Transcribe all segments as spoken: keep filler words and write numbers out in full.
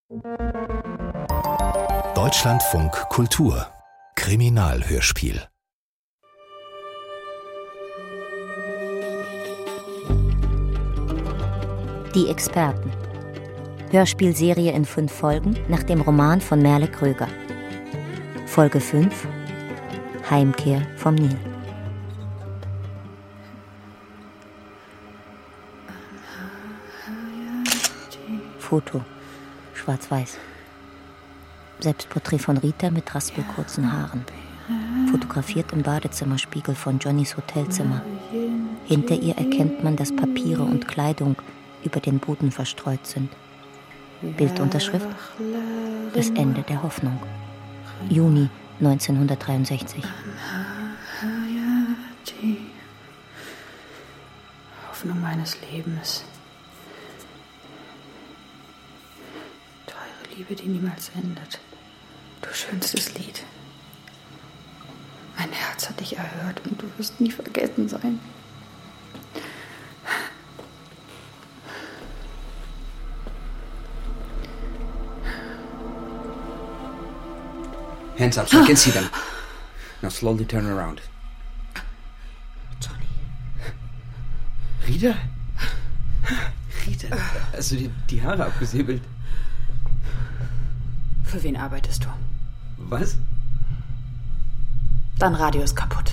Deutschlandfunk Kultur Kriminalhörspiel. Die Experten. Hörspielserie in fünf Folgen nach dem Roman von Merle Kröger. Folge fünf: Heimkehr vom Nil. Foto. Schwarz-Weiß. Selbstporträt von Rita mit raspelkurzen Haaren. Fotografiert im Badezimmerspiegel von Johnnys Hotelzimmer. Hinter ihr erkennt man, dass Papiere und Kleidung über den Boden verstreut sind. Bildunterschrift: Das Ende der Hoffnung. Juni neunzehnhundertdreiundsechzig. Hoffnung meines Lebens. Teure Liebe, die niemals endet. Du schönstes Lied. Mein Herz hat dich erhört und du wirst nie vergessen sein. Hands up, so I can see them. Now slowly turn around. Johnny. Rita? Rita, hast du dir die Haare abgesäbelt? Für wen arbeitest du? Was? Dein Radio ist kaputt.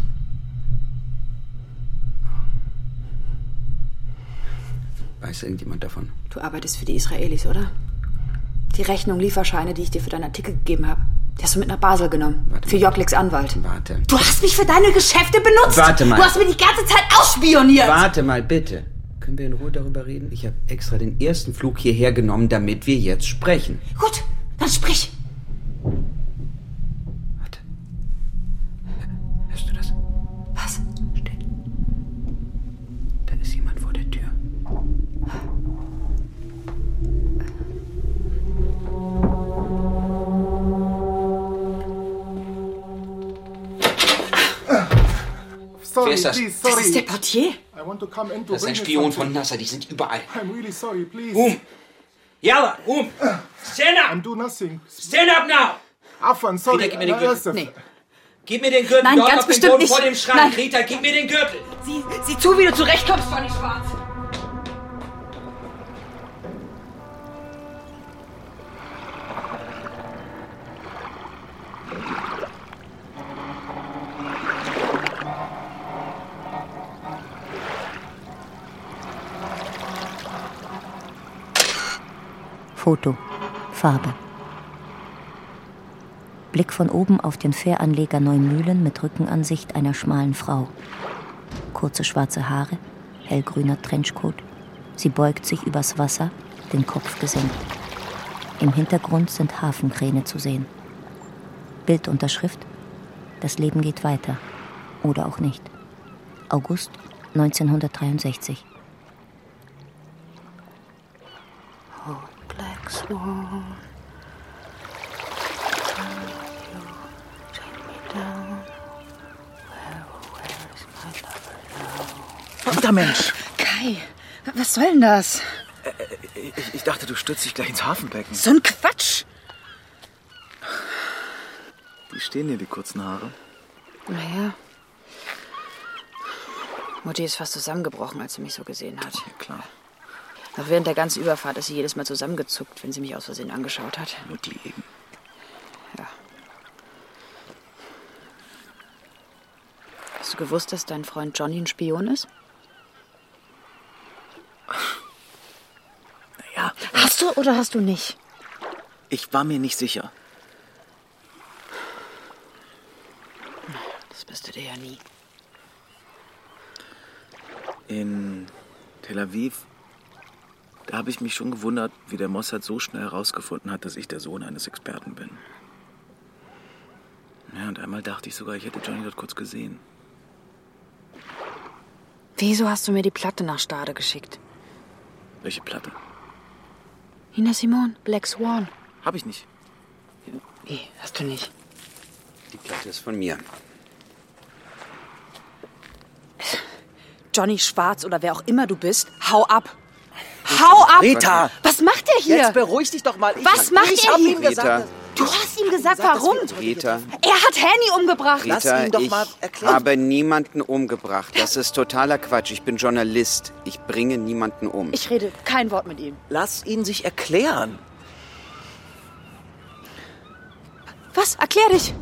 Weiß irgendjemand davon? Du arbeitest für die Israelis, oder? Die Rechnung, Lieferscheine, die ich dir für deinen Artikel gegeben habe, die hast du mit nach Basel genommen. Warte für mal. Jokliks Anwalt. Warte. Du hast mich für deine Geschäfte benutzt. Warte mal. Du hast mir die ganze Zeit ausspioniert. Warte mal, bitte. Können wir in Ruhe darüber reden? Ich habe extra den ersten Flug hierher genommen, damit wir jetzt sprechen. Gut, dann sprich. Warte. Hörst du das? Was? Still. Da ist jemand vor der Tür. Sorry, Wer ist das? please, sorry. Das ist der Portier. I want to come in to Das ist ein bring you Spion something. von NASA, die sind überall. I'm really sorry, please. Um! Yalla, um! Stand I'm up! do nothing. Stand up now! Afan, sorry. Rita, gib mir den Uh, Gürtel. Yusuf. Nee. Gib mir den Gürtel, Nein, dort ganz auf dem bestimmt Boden nicht. vor dem Schrank. Nein. Rita, gib mir den Gürtel! Sieh, sieh zu, wie du zurechtkommst, Johnny Schwarz. Foto. Farbe. Blick von oben auf den Fähranleger Neumühlen mit Rückenansicht einer schmalen Frau. Kurze schwarze Haare, hellgrüner Trenchcoat. Sie beugt sich übers Wasser, den Kopf gesenkt. Im Hintergrund sind Hafenkräne zu sehen. Bildunterschrift: Das Leben geht weiter. Oder auch nicht. August neunzehnhundertdreiundsechzig. Oh, Black Swan. Guter Mensch. Kai, was soll denn das? Ich, ich dachte, du stürzt dich gleich ins Hafenbecken. So ein Quatsch. Wie stehen dir die kurzen Haare? Naja. Mutti ist fast zusammengebrochen, als sie mich so gesehen hat. Ja, klar. Auch während der ganzen Überfahrt ist sie jedes Mal zusammengezuckt, wenn sie mich aus Versehen angeschaut hat. Mutti eben. Ja. Hast du gewusst, dass dein Freund Johnny ein Spion ist? Naja, Hast du oder hast du nicht? ich war mir nicht sicher. Das bist du dir ja nie. In Tel Aviv, da habe ich mich schon gewundert, wie der Mossad so schnell herausgefunden hat, dass ich der Sohn eines Experten bin. Ja, und einmal dachte ich sogar, ich hätte Johnny dort kurz gesehen. Wieso hast du mir die Platte nach Stade geschickt? Welche Platte? Nina Simone, Black Swan. Hab ich nicht. Wie, hast du nicht? Die Platte ist von mir. Johnny Schwarz oder wer auch immer du bist, hau ab. Hau ab! Rita! Was macht er hier? Jetzt beruhig dich doch mal. Ich, Was macht ich er hab hier? ihm gesagt, Du hast ihm gesagt, warum? Rita, Er hat Henny umgebracht. Lass Rita, ihn doch ich mal erklären. habe niemanden umgebracht. Das ist totaler Quatsch. Ich bin Journalist. Ich bringe niemanden um. Ich rede kein Wort mit ihm. Lass ihn sich erklären. Was? Erklär dich.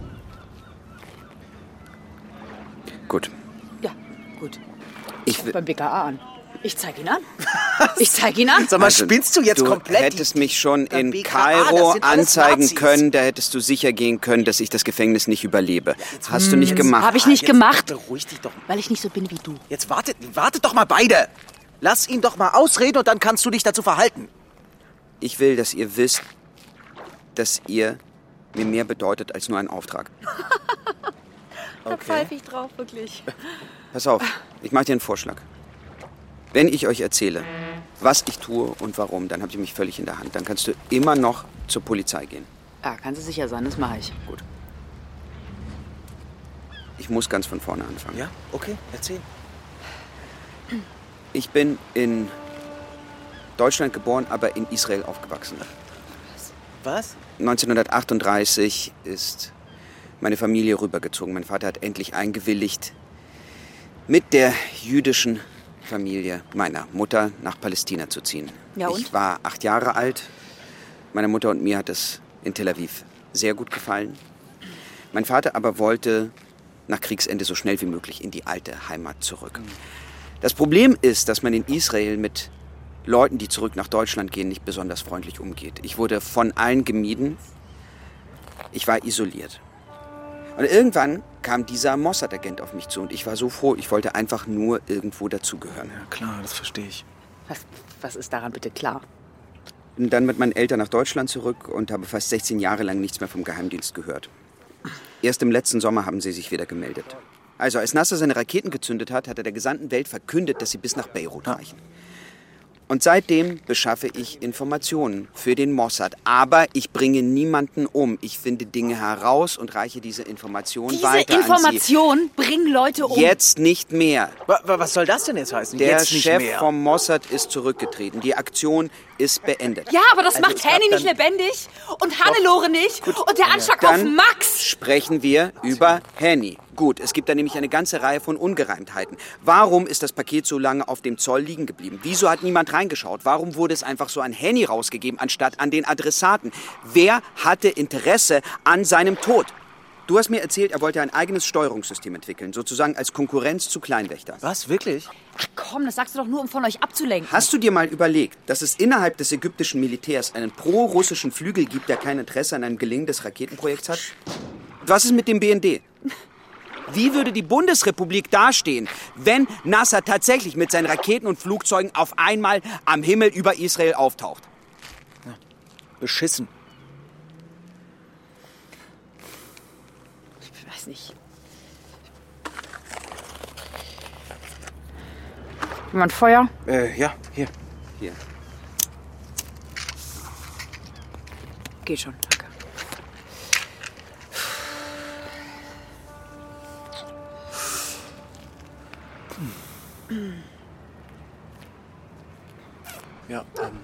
Gut. Ja, gut. Ich will, Beim B K A an. Ich zeig ihn an. Ich zeig ihn an. Sag mal, Also, spinnst du jetzt du komplett? hättest mich schon Der in B K A, Kairo das sind alles anzeigen Nazis. können. Da hättest du sicher gehen können, dass ich das Gefängnis nicht überlebe. Hast du nicht gemacht. Hab ich nicht jetzt gemacht. Beruhig dich doch. Weil ich nicht so bin wie du. Jetzt wartet, wartet doch mal beide. Lass ihn doch mal ausreden und dann kannst du dich dazu verhalten. Ich will, dass ihr wisst, dass ihr mir mehr bedeutet als nur ein Auftrag. Da pfeife ich drauf, wirklich. Pass auf, ich mache dir einen Vorschlag. Wenn ich euch erzähle, was ich tue und warum, dann habt ihr mich völlig in der Hand. Dann kannst du immer noch zur Polizei gehen. Ja, kannst du sicher sein, das mache ich. Gut. Ich muss ganz von vorne anfangen. Ja, okay, erzähl. Ich bin in Deutschland geboren, aber in Israel aufgewachsen. Was? neunzehnhundertachtunddreißig ist meine Familie rübergezogen. Mein Vater hat endlich eingewilligt, mit der jüdischen Familie meiner Mutter nach Palästina zu ziehen. Ja, und? Ich war acht Jahre alt. Meiner Mutter und mir hat es in Tel Aviv sehr gut gefallen. Mein Vater aber wollte nach Kriegsende so schnell wie möglich in die alte Heimat zurück. Das Problem ist, dass man in Israel mit Leuten, die zurück nach Deutschland gehen, nicht besonders freundlich umgeht. Ich wurde von allen gemieden. Ich war isoliert. Und irgendwann kam dieser Mossad-Agent auf mich zu und ich war so froh. Ich wollte einfach nur irgendwo dazugehören. Ja, klar, das verstehe ich. Was, was ist daran bitte klar? Bin dann mit meinen Eltern nach Deutschland zurück und habe fast sechzehn Jahre lang nichts mehr vom Geheimdienst gehört. Erst im letzten Sommer haben sie sich wieder gemeldet. Also, als Nasser seine Raketen gezündet hat, hat er der gesamten Welt verkündet, dass sie bis nach Beirut reichen. Und seitdem beschaffe ich Informationen für den Mossad. Aber ich bringe niemanden um. Ich finde Dinge heraus und reiche diese Informationen Diese weiter Information bringen Leute an um. Sie. Jetzt nicht mehr. Wa- wa- Was soll das denn jetzt heißen? Der jetzt nicht Chef mehr. vom Mossad ist zurückgetreten. Die Aktion ist beendet. Ja, aber das Also macht es gab Henny nicht dann- lebendig und Hannelore nicht und der Anschlag auf Dann Max. sprechen wir über Henny. Gut, es gibt da nämlich eine ganze Reihe von Ungereimtheiten. Warum ist das Paket so lange auf dem Zoll liegen geblieben? Wieso hat niemand reingeschaut? Warum wurde es einfach so an Henny rausgegeben, anstatt an den Adressaten? Wer hatte Interesse an seinem Tod? Du hast mir erzählt, er wollte ein eigenes Steuerungssystem entwickeln, sozusagen als Konkurrenz zu Kleinwächter. Was, wirklich? Ach komm, das sagst du doch nur, um von euch abzulenken. Hast du dir mal überlegt, dass es innerhalb des ägyptischen Militärs einen pro-russischen Flügel gibt, der kein Interesse an einem Gelingen des Raketenprojekts hat? Was ist mit dem B N D? Wie würde die Bundesrepublik dastehen, wenn Nasser tatsächlich mit seinen Raketen und Flugzeugen auf einmal am Himmel über Israel auftaucht? Beschissen. Ich weiß nicht. Jemand Feuer? Äh, ja, hier. Hier. Geht schon, danke. Ja, ähm.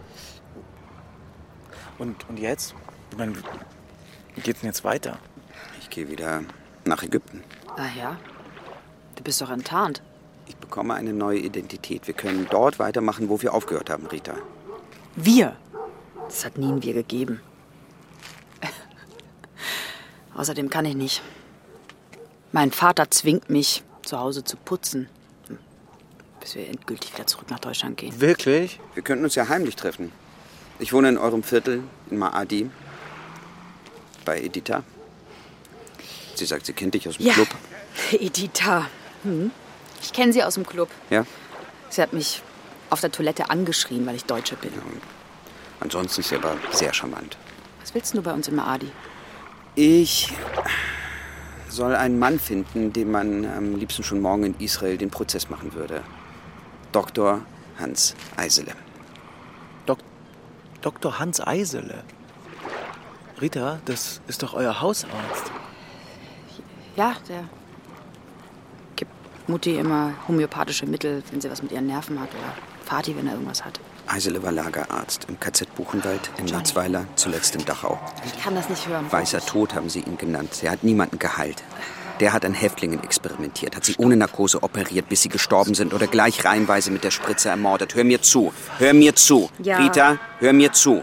Und, und jetzt? Ich meine, wie geht's denn jetzt weiter? Ich gehe wieder nach Ägypten. Ah ja? Du bist doch enttarnt. Ich bekomme eine neue Identität. Wir können dort weitermachen, wo wir aufgehört haben, Rita. Wir? Das hat nie ein Wir gegeben. Außerdem kann ich nicht. Mein Vater zwingt mich, zu Hause zu putzen, bis wir endgültig wieder zurück nach Deutschland gehen. Wirklich? Wir könnten uns ja heimlich treffen. Ich wohne in eurem Viertel, in Maadi, bei Editha. Sie sagt, sie kennt dich aus dem Ja, Club. Editha. Hm. Ich kenne sie aus dem Club. Ja? Sie hat mich auf der Toilette angeschrien, weil ich Deutsche bin. Ansonsten ist sie aber sehr charmant. Was willst du bei uns in Maadi? Ich soll einen Mann finden, dem man am liebsten schon morgen in Israel den Prozess machen würde. Doktor Hans Eisele. Dok Doktor Hans Eisele. Rita, das ist doch euer Hausarzt. Ja, der gibt Mutti immer homöopathische Mittel, wenn sie was mit ihren Nerven hat. Oder Vati, wenn er irgendwas hat. Eisele war Lagerarzt im K Z Buchenwald, in Narzweiler, zuletzt in Dachau. Ich kann das nicht hören. Weißer Tod haben sie ihn genannt. Er hat niemanden geheilt. Der hat an Häftlingen experimentiert, hat sie ohne Narkose operiert, bis sie gestorben sind oder gleich reihenweise mit der Spritze ermordet. Hör mir zu, hör mir zu. Ja. Rita, hör mir zu.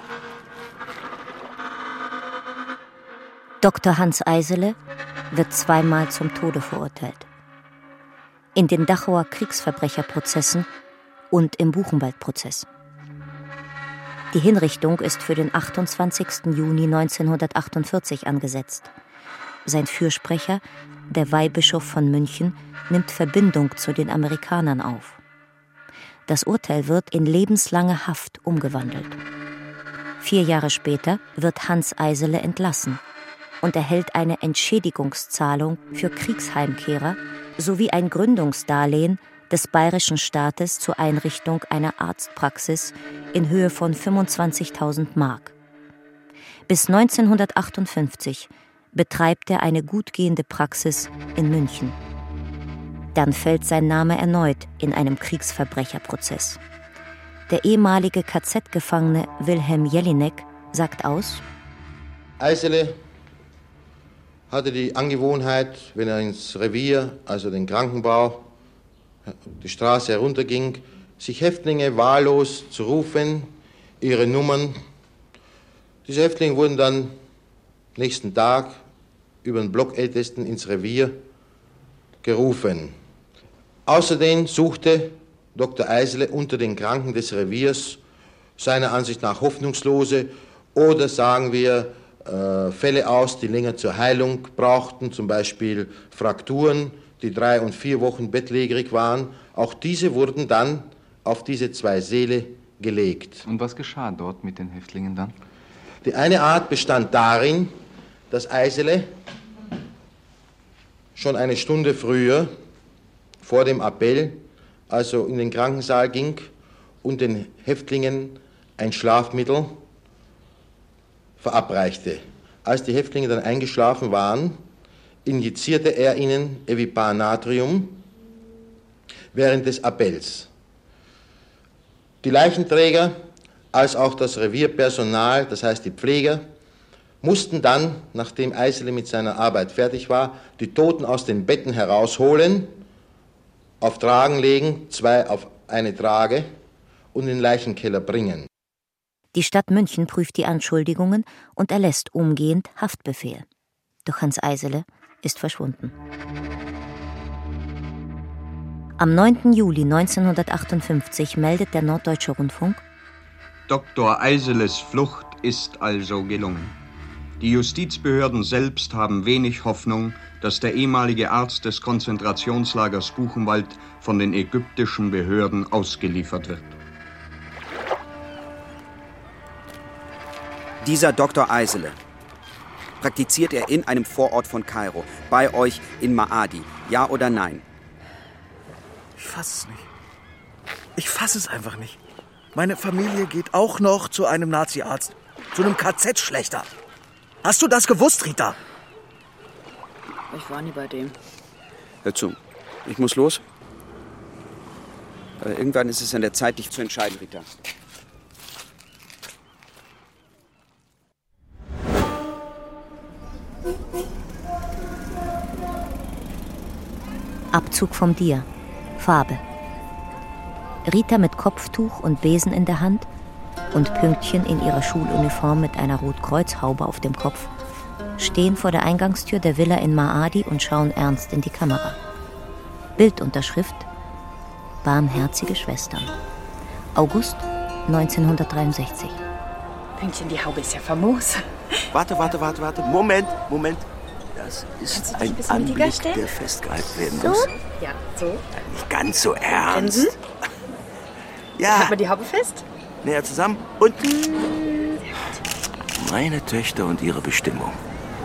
Doktor Hans Eisele wird zweimal zum Tode verurteilt. In den Dachauer Kriegsverbrecherprozessen und im Buchenwald-Prozess. Die Hinrichtung ist für den achtundzwanzigsten Juni neunzehnhundertachtundvierzig angesetzt. Sein Fürsprecher, der Weihbischof von München, nimmt Verbindung zu den Amerikanern auf. Das Urteil wird in lebenslange Haft umgewandelt. Vier Jahre später wird Hans Eisele entlassen und erhält eine Entschädigungszahlung für Kriegsheimkehrer sowie ein Gründungsdarlehen des bayerischen Staates zur Einrichtung einer Arztpraxis in Höhe von fünfundzwanzigtausend Mark. Bis neunzehnhundertachtundfünfzig betreibt er eine gut gehende Praxis in München. Dann fällt sein Name erneut in einem Kriegsverbrecherprozess. Der ehemalige K Z-Gefangene Wilhelm Jelinek sagt aus: Eisele hatte die Angewohnheit, wenn er ins Revier, also den Krankenbau, die Straße herunterging, sich Häftlinge wahllos zu rufen, ihre Nummern. Diese Häftlinge wurden dann nächsten Tag über den Blockältesten ins Revier gerufen. Außerdem suchte Doktor Eisele unter den Kranken des Reviers seiner Ansicht nach hoffnungslose oder, sagen wir, äh, Fälle aus, die länger zur Heilung brauchten, zum Beispiel Frakturen, die drei und vier Wochen bettlägerig waren. Auch diese wurden dann auf diese zwei Säle gelegt. Und was geschah dort mit den Häftlingen dann? Die eine Art bestand darin, dass Eisele schon eine Stunde früher, vor dem Appell, also in den Krankensaal ging und den Häftlingen ein Schlafmittel verabreichte. Als die Häftlinge dann eingeschlafen waren, injizierte er ihnen Evipar Natrium während des Appells. Die Leichenträger als auch das Revierpersonal, das heißt die Pfleger, mussten dann, nachdem Eisele mit seiner Arbeit fertig war, die Toten aus den Betten herausholen, auf Tragen legen, zwei auf eine Trage, und in den Leichenkeller bringen. Die Stadt München prüft die Anschuldigungen und erlässt umgehend Haftbefehl. Doch Hans Eisele ist verschwunden. Am neunten Juli neunzehnhundertachtundfünfzig meldet der Norddeutsche Rundfunk: Doktor Eiseles Flucht ist also gelungen. Die Justizbehörden selbst haben wenig Hoffnung, dass der ehemalige Arzt des Konzentrationslagers Buchenwald von den ägyptischen Behörden ausgeliefert wird. Dieser Doktor Eisele praktiziert er in einem Vorort von Kairo, bei euch in Maadi, ja oder nein? Ich fass es nicht. Ich fass es einfach nicht. Meine Familie geht auch noch zu einem Nazi-Arzt, zu einem K Z-Schlächter. Hast du das gewusst, Rita? Ich war nie bei dem. Hör zu, ich muss los. Aber irgendwann ist es an der Zeit, dich zu entscheiden, Rita. Abzug vom Dia. Farbe. Rita mit Kopftuch und Besen in der Hand und Pünktchen in ihrer Schuluniform mit einer Rotkreuzhaube auf dem Kopf stehen vor der Eingangstür der Villa in Maadi und schauen ernst in die Kamera. Bildunterschrift: Barmherzige Schwestern. August neunzehnhundertdreiundsechzig. Pünktchen, die Haube ist ja famos. Warte, warte, warte, warte. Moment, Moment. Das ist ein, ein Anblick, der festgehalten werden So? muss. Ja, so. Nicht ganz so ernst. Grinsen? Ja. Hat man die Haube fest? Näher zusammen und... Meine Töchter und ihre Bestimmung.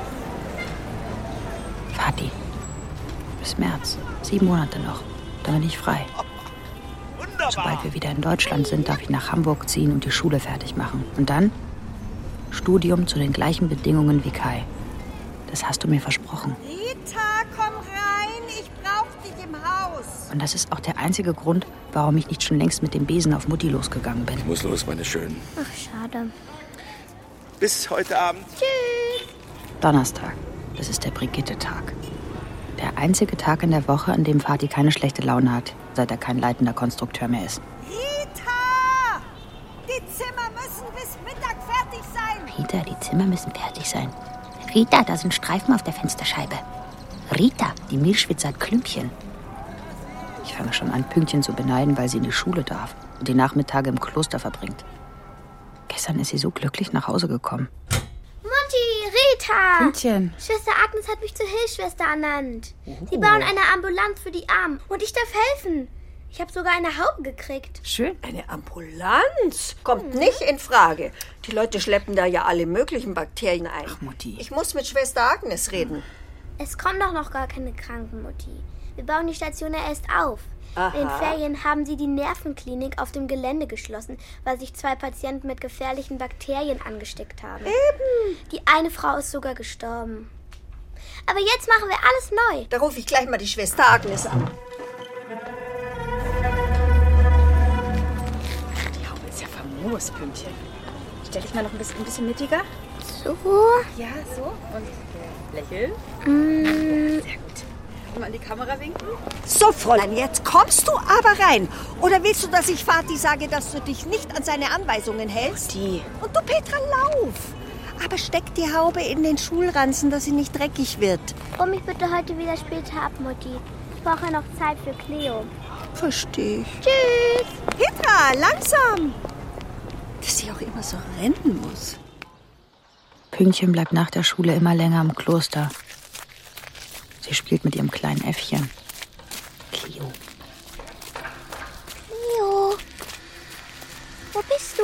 Vati, bis März. Sieben Monate noch. Dann bin ich frei. Wunderbar. Sobald wir wieder in Deutschland sind, darf ich nach Hamburg ziehen und die Schule fertig machen. Und dann Studium zu den gleichen Bedingungen wie Kai. Das hast du mir versprochen. Rita, komm rein. Ich brauch dich im Haus. Und das ist auch der einzige Grund, warum ich nicht schon längst mit dem Besen auf Mutti losgegangen bin. Ich muss los, meine Schönen. Ach, schade. Bis heute Abend. Tschüss. Donnerstag. Das ist der Brigitte-Tag. Der einzige Tag in der Woche, an dem Vati keine schlechte Laune hat, seit er kein leitender Konstrukteur mehr ist. Rita! Die Zimmer müssen bis Mittag fertig sein. Rita, die Zimmer müssen fertig sein. Rita, da sind Streifen auf der Fensterscheibe. Rita, die Mehlschwitze hat Klümpchen. Ich fange schon an, Pünktchen zu beneiden, weil sie in die Schule darf und die Nachmittage im Kloster verbringt. Gestern ist sie so glücklich nach Hause gekommen. Mutti, Rita! Pünktchen. Schwester Agnes hat mich zur Hilfsschwester ernannt. Oh. Sie bauen eine Ambulanz für die Armen und ich darf helfen. Ich habe sogar eine Haube gekriegt. Schön. Eine Ambulanz? Kommt mhm. nicht in Frage. Die Leute schleppen da ja alle möglichen Bakterien ein. Ach, Mutti. Ich muss mit Schwester Agnes reden. Es kommen doch noch gar keine Kranken, Mutti. Wir bauen die Station ja erst auf. Aha. In den Ferien haben sie die Nervenklinik auf dem Gelände geschlossen, weil sich zwei Patienten mit gefährlichen Bakterien angesteckt haben. Eben. Die eine Frau ist sogar gestorben. Aber jetzt machen wir alles neu. Da rufe ich gleich mal die Schwester Agnes an. Die Haube ist ja famos, Pünktchen. Stell dich mal noch ein bisschen, ein bisschen mittiger. So. Ja, so. Und äh, lächeln. Mm. Sehr gut. Mal an die Kamera winken. So, Fräulein, jetzt kommst du aber rein. Oder willst du, dass ich Vati sage, dass du dich nicht an seine Anweisungen hältst? Die. Und du, Petra, lauf. Aber steck die Haube in den Schulranzen, dass sie nicht dreckig wird. Hol mich bitte heute wieder später ab, Mutti. Ich brauche noch Zeit für Cleo. Verstehe ich. Tschüss. Petra, langsam. Dass sie auch immer so rennen muss. Pünktchen bleibt nach der Schule immer länger im Kloster. Sie spielt mit ihrem kleinen Äffchen. Cleo. Cleo. Wo bist du?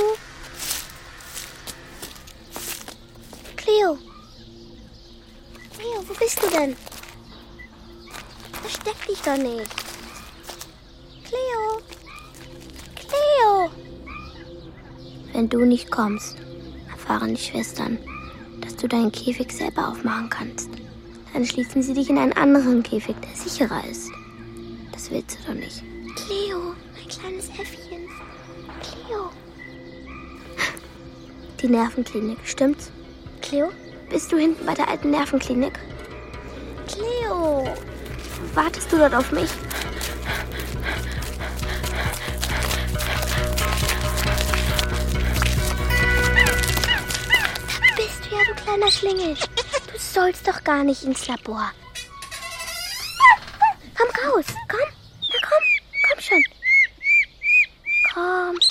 Cleo. Cleo, wo bist du denn? Versteck dich doch nicht. Cleo. Cleo. Wenn du nicht kommst, erfahren die Schwestern, dass du deinen Käfig selber aufmachen kannst. Dann schließen sie dich in einen anderen Käfig, der sicherer ist. Das willst du doch nicht. Cleo, mein kleines Äffchen. Cleo. Die Nervenklinik, stimmt's? Cleo, bist du hinten bei der alten Nervenklinik? Cleo, wartest du dort auf mich? Da bist du ja, du kleiner Schlingel. Du sollst doch gar nicht ins Labor. Komm raus, komm. Na komm, komm schon. Komm.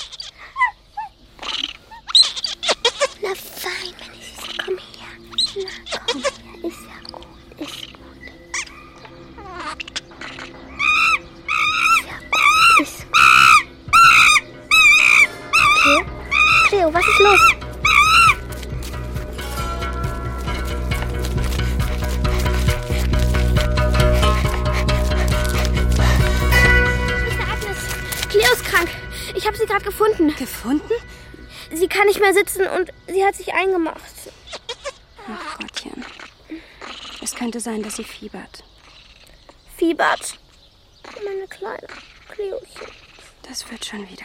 Na fein, meine Süße, komm her. Na komm her, ist ja gut, ist gut. Ist ja gut, ist gut. Cleo? Cleo, was ist los? Ich habe sie gerade gefunden. Gefunden? Sie kann nicht mehr sitzen und sie hat sich eingemacht. Ach Gottchen. Es könnte sein, dass sie fiebert. Fiebert? Meine kleine Cleochen. Das wird schon wieder.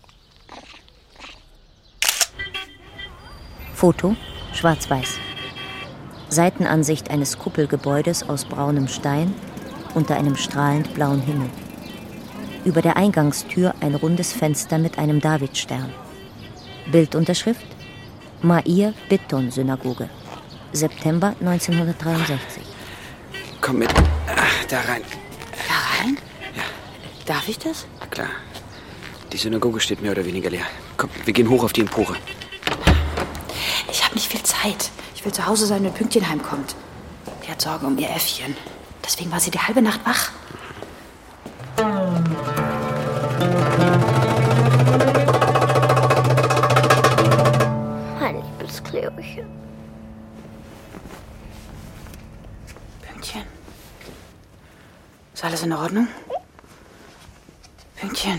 Foto, schwarz-weiß. Seitenansicht eines Kuppelgebäudes aus braunem Stein unter einem strahlend blauen Himmel. Über der Eingangstür ein rundes Fenster mit einem Davidstern. Bildunterschrift: Meir Biton Synagoge. September neunzehnhundertdreiundsechzig. Komm mit. Ach, da rein. Da rein? Ja. Darf ich das? Na klar. Die Synagoge steht mehr oder weniger leer. Komm, wir gehen hoch auf die Empore. Ich habe nicht viel Zeit. Ich will zu Hause sein, wenn Pünktchen heimkommt. Die hat Sorge um ihr Äffchen. Deswegen war sie die halbe Nacht wach. Mein liebes Cleochen. Pünktchen. Ist alles in Ordnung? Pünktchen.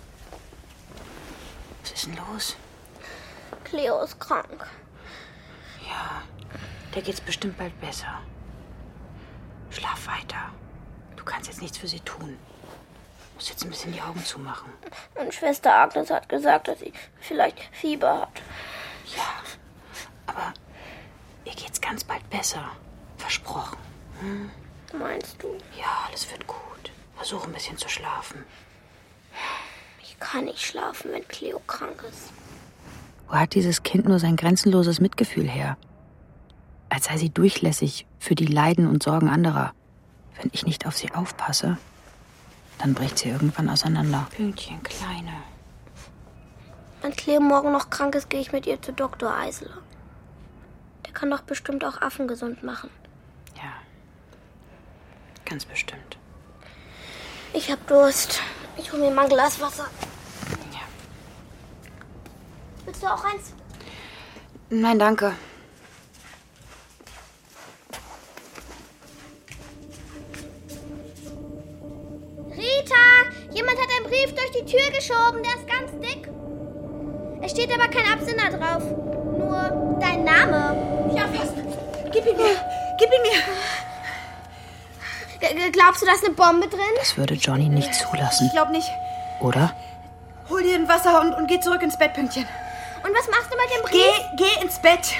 Was ist denn los? Cleo ist krank. Ja, der geht's bestimmt bald besser. Schlaf weiter. Du kannst jetzt nichts für sie tun. muss jetzt ein bisschen die Augen zumachen. Und Schwester Agnes hat gesagt, dass sie vielleicht Fieber hat. Ja, aber ihr geht's ganz bald besser. Versprochen. Hm? Meinst du? Ja, alles wird gut. Versuch ein bisschen zu schlafen. Ich kann nicht schlafen, wenn Cleo krank ist. Wo hat dieses Kind nur sein grenzenloses Mitgefühl her? Als sei sie durchlässig für die Leiden und Sorgen anderer. Wenn ich nicht auf sie aufpasse, dann bricht sie irgendwann auseinander. Pünktchen, Kleine. Wenn Cleo morgen noch krank ist, gehe ich mit ihr zu Doktor Eisele. Der kann doch bestimmt auch Affen gesund machen. Ja, ganz bestimmt. Ich hab Durst. Ich hol mir mal ein Glas Wasser. Ja. Willst du auch eins? Nein, danke. Rita, jemand hat einen Brief durch die Tür geschoben. Der ist ganz dick. Es steht aber kein Absender drauf. Nur dein Name. Ja, fast. Gib ihn mir. Gib ihn mir. Glaubst du, da ist eine Bombe drin? Das würde Johnny nicht zulassen. Ich glaub nicht. Oder? Hol dir ein Wasser und, und geh zurück ins Bett, Pünktchen. Und was machst du mit dem Brief? Geh, geh ins Bett.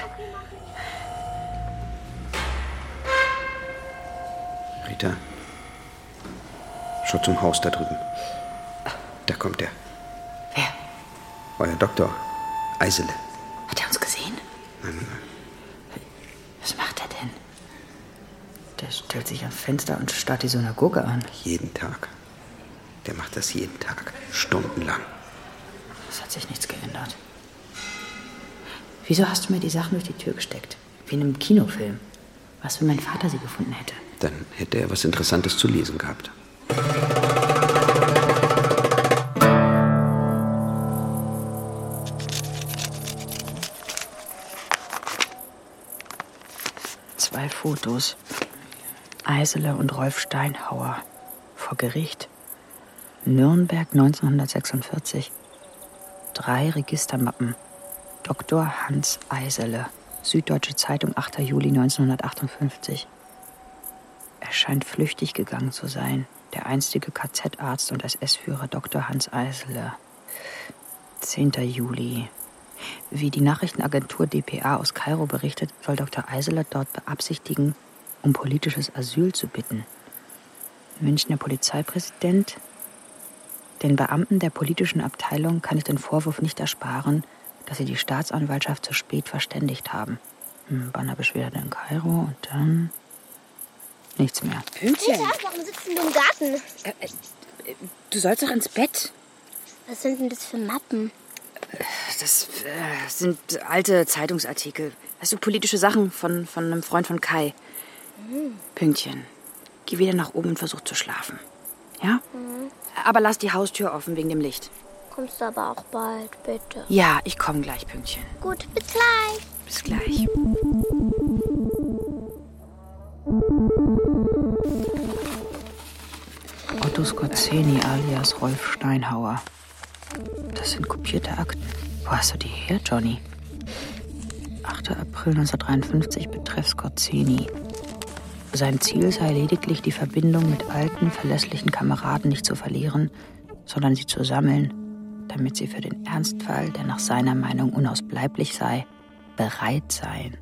Rita, schau zum Haus da drüben. Da kommt er. Wer? Euer Doktor Eisele. Hat er uns gesehen? Nein, nein, nein. Was macht er denn? Der stellt sich am Fenster und starrt die Synagoge an. Jeden Tag. Der macht das jeden Tag. Stundenlang. Es hat sich nichts geändert. Wieso hast du mir die Sachen durch die Tür gesteckt? Wie in einem Kinofilm. Was, wenn mein Vater sie gefunden hätte? Dann hätte er was Interessantes zu lesen gehabt. Zwei Fotos. Eisele und Rolf Steinhauer. Vor Gericht. Nürnberg neunzehnhundertsechsundvierzig. Drei Registermappen. Doktor Hans Eisele. Süddeutsche Zeitung, achter Juli neunzehnhundertachtundfünfzig. Er scheint flüchtig gegangen zu sein. Der einstige K Z-Arzt und S S-Führer Doktor Hans Eisele. zehnter Juli. Wie die Nachrichtenagentur D P A aus Kairo berichtet, soll Doktor Eisele dort beabsichtigen, um politisches Asyl zu bitten. Münchner Polizeipräsident: Den Beamten der politischen Abteilung kann ich den Vorwurf nicht ersparen, dass sie die Staatsanwaltschaft zu spät verständigt haben. Hm, Bannerbeschwerde in Kairo und dann nichts mehr. Pünktchen. Rita, warum sitzt du im Garten? Äh, äh, du sollst doch ins Bett. Was sind denn das für Mappen? Das äh, sind alte Zeitungsartikel. Weißt du, politische Sachen von, von einem Freund von Kai. Mhm. Pünktchen. Geh wieder nach oben und versuch zu schlafen. Ja? Mhm. Aber lass die Haustür offen wegen dem Licht. Kommst du aber auch bald, bitte. Ja, ich komme gleich, Pünktchen. Gut, bis gleich. Bis gleich. Otto Skorzeny alias Rolf Steinhauer. Das sind kopierte Akten. Wo hast du die her, Johnny? achter April neunzehnhundertdreiundfünfzig betreff Skorzeny. Sein Ziel sei lediglich, die Verbindung mit alten, verlässlichen Kameraden nicht zu verlieren, sondern sie zu sammeln, damit sie für den Ernstfall, der nach seiner Meinung unausbleiblich sei, bereit seien.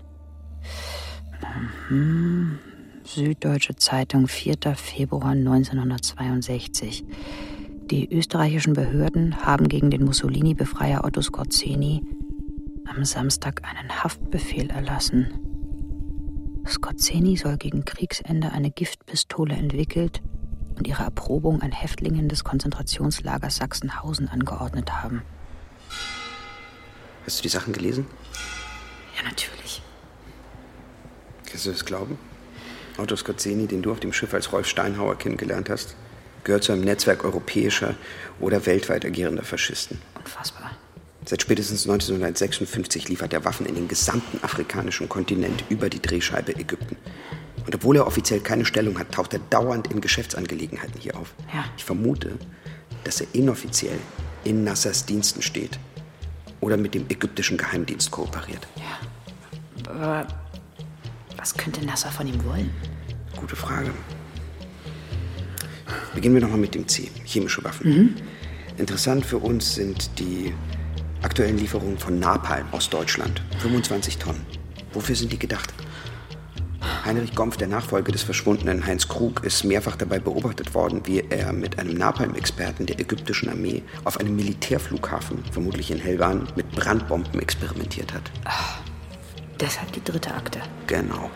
Mhm. Süddeutsche Zeitung, vierter Februar neunzehnhundertzweiundsechzig. Die österreichischen Behörden haben gegen den Mussolini-Befreier Otto Skorzeny am Samstag einen Haftbefehl erlassen. Skorzeny soll gegen Kriegsende eine Giftpistole entwickelt und ihre Erprobung an Häftlingen des Konzentrationslagers Sachsenhausen angeordnet haben. Hast du die Sachen gelesen? Ja, natürlich. Kannst du das glauben? Otto Skorzeny, den du auf dem Schiff als Rolf Steinhauer kennengelernt hast, gehört zu einem Netzwerk europäischer oder weltweit agierender Faschisten. Unfassbar. Seit spätestens neunzehnhundertsechsundfünfzig liefert er Waffen in den gesamten afrikanischen Kontinent über die Drehscheibe Ägypten. Und obwohl er offiziell keine Stellung hat, taucht er dauernd in Geschäftsangelegenheiten hier auf. Ja. Ich vermute, dass er inoffiziell in Nassers Diensten steht oder mit dem ägyptischen Geheimdienst kooperiert. Ja. Aber was könnte Nasser von ihm wollen? Gute Frage. Beginnen wir nochmal mit dem C, chemische Waffen. Mhm. Interessant für uns sind die aktuellen Lieferungen von Napalm aus Deutschland. fünfundzwanzig Tonnen. Wofür sind die gedacht? Heinrich Gompf, der Nachfolger des verschwundenen Heinz Krug, ist mehrfach dabei beobachtet worden, wie er mit einem Napalm-Experten der ägyptischen Armee auf einem Militärflughafen, vermutlich in Helwan, mit Brandbomben experimentiert hat. Ach, deshalb die dritte Akte. Genau.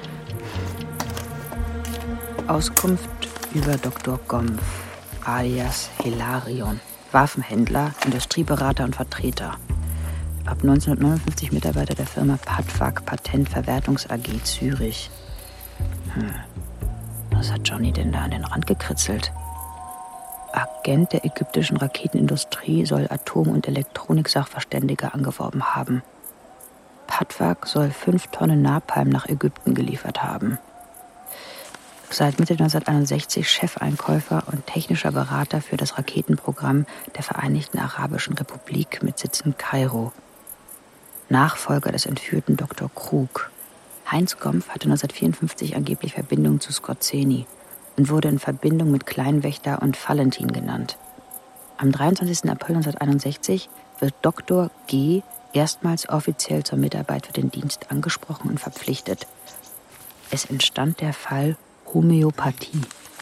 Auskunft über Doktor Gompf, alias Hilarion. Waffenhändler, Industrieberater und Vertreter. Ab neunzehnhundertneunundfünfzig Mitarbeiter der Firma Patwag Patentverwertungs A G Zürich. Hm. Was hat Johnny denn da an den Rand gekritzelt? Agent der ägyptischen Raketenindustrie soll Atom- und Elektronik-Sachverständige angeworben haben. Patwag soll fünf Tonnen Napalm nach Ägypten geliefert haben. Seit Mitte neunzehnhunderteinundsechzig Chefeinkäufer und technischer Berater für das Raketenprogramm der Vereinigten Arabischen Republik mit Sitz in Kairo. Nachfolger des entführten Doktor Krug. Heinz Gompf hatte neunzehnhundertvierundfünfzig angeblich Verbindung zu Skorzeny und wurde in Verbindung mit Kleinwächter und Valentin genannt. Am dreiundzwanzigsten April neunzehnhunderteinundsechzig wird Doktor G. erstmals offiziell zur Mitarbeit für den Dienst angesprochen und verpflichtet. Es entstand der Fall Homöopathie.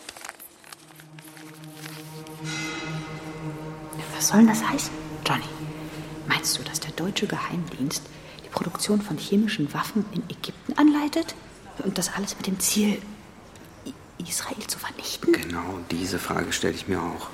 Was soll denn das heißen, Johnny? Meinst du, dass der deutsche Geheimdienst die Produktion von chemischen Waffen in Ägypten anleitet? Und das alles mit dem Ziel, Israel zu vernichten? Genau, diese Frage stelle ich mir auch.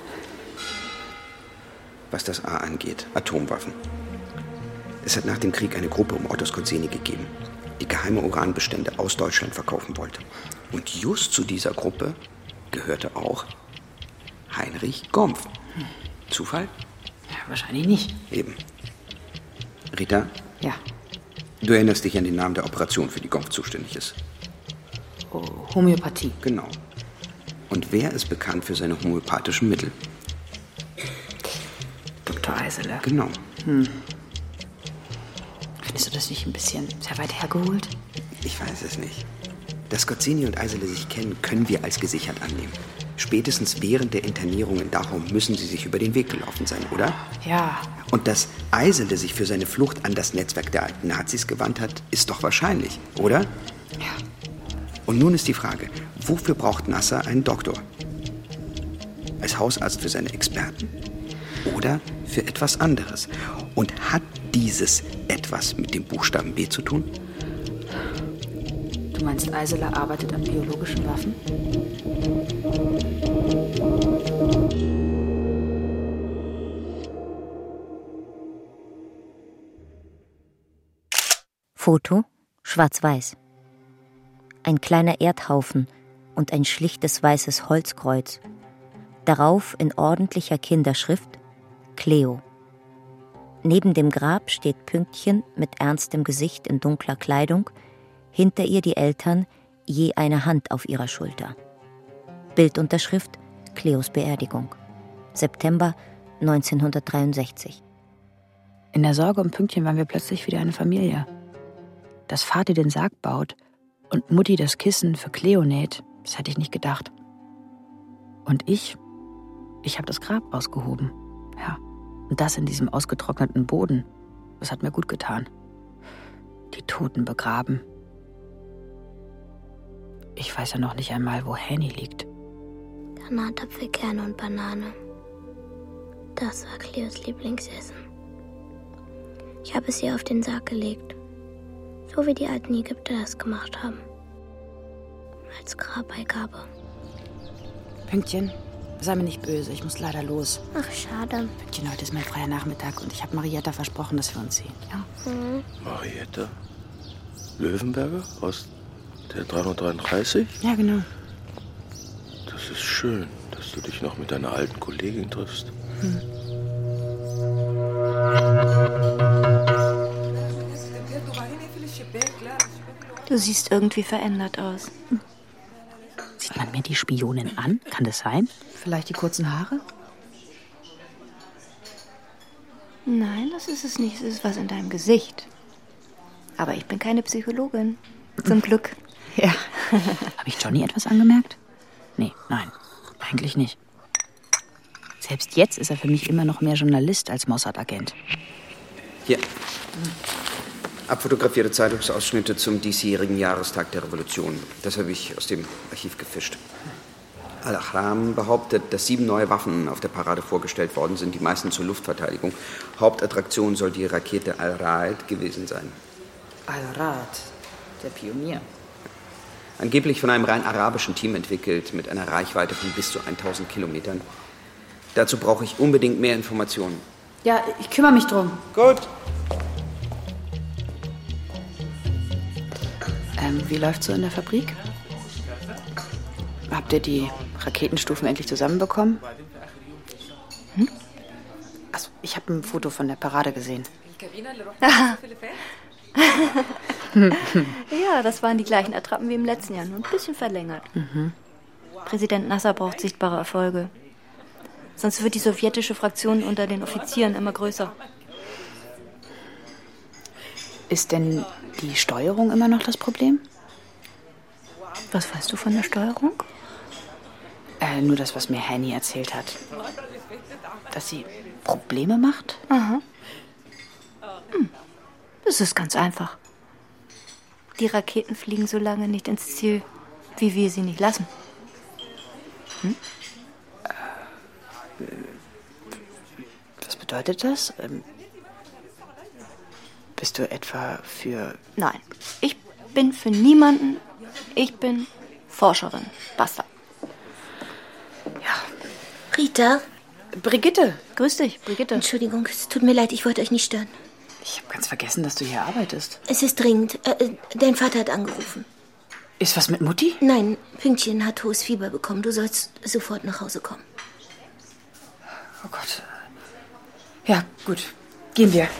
Was das A angeht, Atomwaffen. Es hat nach dem Krieg eine Gruppe um Otto Skorzeny gegeben, die geheime Uranbestände aus Deutschland verkaufen wollte. Und just zu dieser Gruppe gehörte auch Heinrich Gompf. Hm. Zufall? Ja, wahrscheinlich nicht. Eben. Rita? Ja. Du erinnerst dich an den Namen der Operation, für die Gompf zuständig ist. Oh, Homöopathie. Genau. Und wer ist bekannt für seine homöopathischen Mittel? Doktor Eisele. Genau. Hm. Findest du das nicht ein bisschen sehr weit hergeholt? Ich weiß es nicht. Dass Skorzeny und Eisele sich kennen, können wir als gesichert annehmen. Spätestens während der Internierung in Dachau müssen sie sich über den Weg gelaufen sein, oder? Ja. Und dass Eisele sich für seine Flucht an das Netzwerk der alten Nazis gewandt hat, ist doch wahrscheinlich, oder? Ja. Und nun ist die Frage, wofür braucht Nasser einen Doktor? Als Hausarzt für seine Experten? Oder für etwas anderes? Und hat dieses etwas mit dem Buchstaben B zu tun? Du meinst, Eisele arbeitet an biologischen Waffen? Foto schwarz-weiß. Ein kleiner Erdhaufen und ein schlichtes weißes Holzkreuz. Darauf in ordentlicher Kinderschrift Cleo. Neben dem Grab steht Pünktchen mit ernstem Gesicht in dunkler Kleidung, hinter ihr die Eltern, je eine Hand auf ihrer Schulter. Bildunterschrift Cleos Beerdigung. September neunzehnhundertdreiundsechzig. In der Sorge um Pünktchen waren wir plötzlich wieder eine Familie. Dass Vati den Sarg baut und Mutti das Kissen für Cleo näht, das hätte ich nicht gedacht. Und ich, ich habe das Grab ausgehoben. Ja, und das in diesem ausgetrockneten Boden. Das hat mir gut getan. Die Toten begraben. Ich weiß ja noch nicht einmal, wo Henny liegt. Granatapfelkerne und Banane. Das war Cleos Lieblingsessen. Ich habe es ihr auf den Sarg gelegt. So wie die alten Ägypter das gemacht haben. Als Grabbeigabe. Pünktchen, sei mir nicht böse, ich muss leider los. Ach, schade. Pünktchen, heute ist mein freier Nachmittag und ich habe Marietta versprochen, dass wir uns sehen. Ja? Mhm. Marietta? Löwenberger aus der dreihundertdreiunddreißig? Ja, genau. Das ist schön, dass du dich noch mit deiner alten Kollegin triffst. Hm. Du siehst irgendwie verändert aus. Sieht man mir die Spionin an? Kann das sein? Vielleicht die kurzen Haare? Nein, das ist es nicht. Es ist was in deinem Gesicht. Aber ich bin keine Psychologin. Zum Glück. Ja. Habe ich Johnny etwas angemerkt? Nee, nein, eigentlich nicht. Selbst jetzt ist er für mich immer noch mehr Journalist als Mossad-Agent. Hier. Abfotografierte Zeitungsausschnitte zum diesjährigen Jahrestag der Revolution. Das habe ich aus dem Archiv gefischt. Al-Ahram behauptet, dass sieben neue Waffen auf der Parade vorgestellt worden sind, die meisten zur Luftverteidigung. Hauptattraktion soll die Rakete Al-Raed gewesen sein. Al-Raed, der Pionier. Angeblich von einem rein arabischen Team entwickelt, mit einer Reichweite von bis zu tausend Kilometern. Dazu brauche ich unbedingt mehr Informationen. Ja, ich kümmere mich drum. Gut. Ähm, wie läuft's so in der Fabrik? Habt ihr die Raketenstufen endlich zusammenbekommen? Hm? Also, ich habe ein Foto von der Parade gesehen. Ja, das waren die gleichen Attrappen wie im letzten Jahr, nur ein bisschen verlängert. Mhm. Präsident Nasser braucht sichtbare Erfolge. Sonst wird die sowjetische Fraktion unter den Offizieren immer größer. Ist denn die Steuerung immer noch das Problem? Was weißt du von der Steuerung? Äh, nur das, was mir Hanny erzählt hat. Dass sie Probleme macht? Aha. Hm. Das ist ganz einfach. Die Raketen fliegen so lange nicht ins Ziel, wie wir sie nicht lassen. Hm? Äh, was bedeutet das? Ähm, bist du etwa für... Nein, ich bin für niemanden. Ich bin Forscherin. Basta. Ja. Rita? Brigitte. Grüß dich, Brigitte. Entschuldigung, es tut mir leid, ich wollte euch nicht stören. Ich habe ganz vergessen, dass du hier arbeitest. Es ist dringend. Äh, dein Vater hat angerufen. Ist was mit Mutti? Nein, Pünktchen hat hohes Fieber bekommen. Du sollst sofort nach Hause kommen. Oh Gott. Ja, gut. Gehen wir.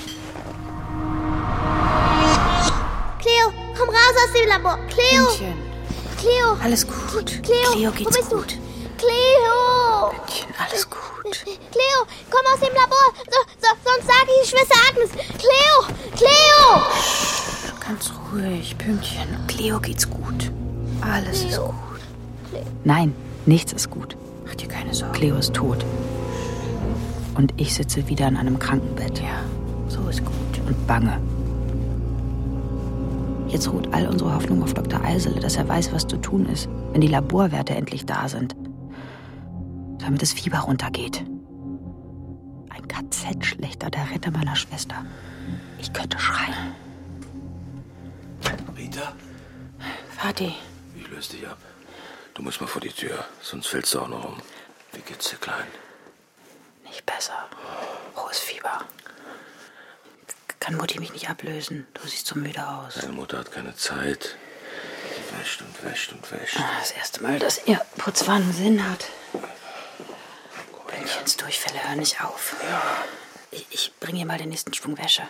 Cleo, komm raus aus dem Labor. Cleo! Pünktchen. Cleo! Alles gut. Cleo, Cleo geht's wo bist gut. Du? Cleo! Pünktchen, alles gut. Cleo, komm aus dem Labor. So, so, sonst sage ich Schwester Agnes. Cleo! Cleo! Psst, ganz ruhig, Pünktchen. Cleo geht's gut. Alles Cleo. Ist gut. Cleo. Nein, nichts ist gut. Mach dir keine Sorgen. Cleo ist tot. Und ich sitze wieder in einem Krankenbett. Ja, so ist gut. Und bange. Jetzt ruht all unsere Hoffnung auf Doktor Eisele, dass er weiß, was zu tun ist, wenn die Laborwerte endlich da sind. Damit das Fieber runtergeht. Ein K Z-Schlechter, der Retter meiner Schwester. Ich könnte schreien. Rita? Vati. Ich löse dich ab. Du musst mal vor die Tür, sonst fällst du auch noch um. Wie geht's dir, Klein? Nicht besser. Hohes Fieber. Kann Mutti mich nicht ablösen? Du siehst so müde aus. Deine Mutter hat keine Zeit. Sie wäscht und wäscht und wäscht. Das erste Mal, dass ihr Putzwahn Sinn hat. Bändchens Durchfälle hören nicht auf. Ja. Ich, ich bringe ihr mal den nächsten Schwung Wäsche.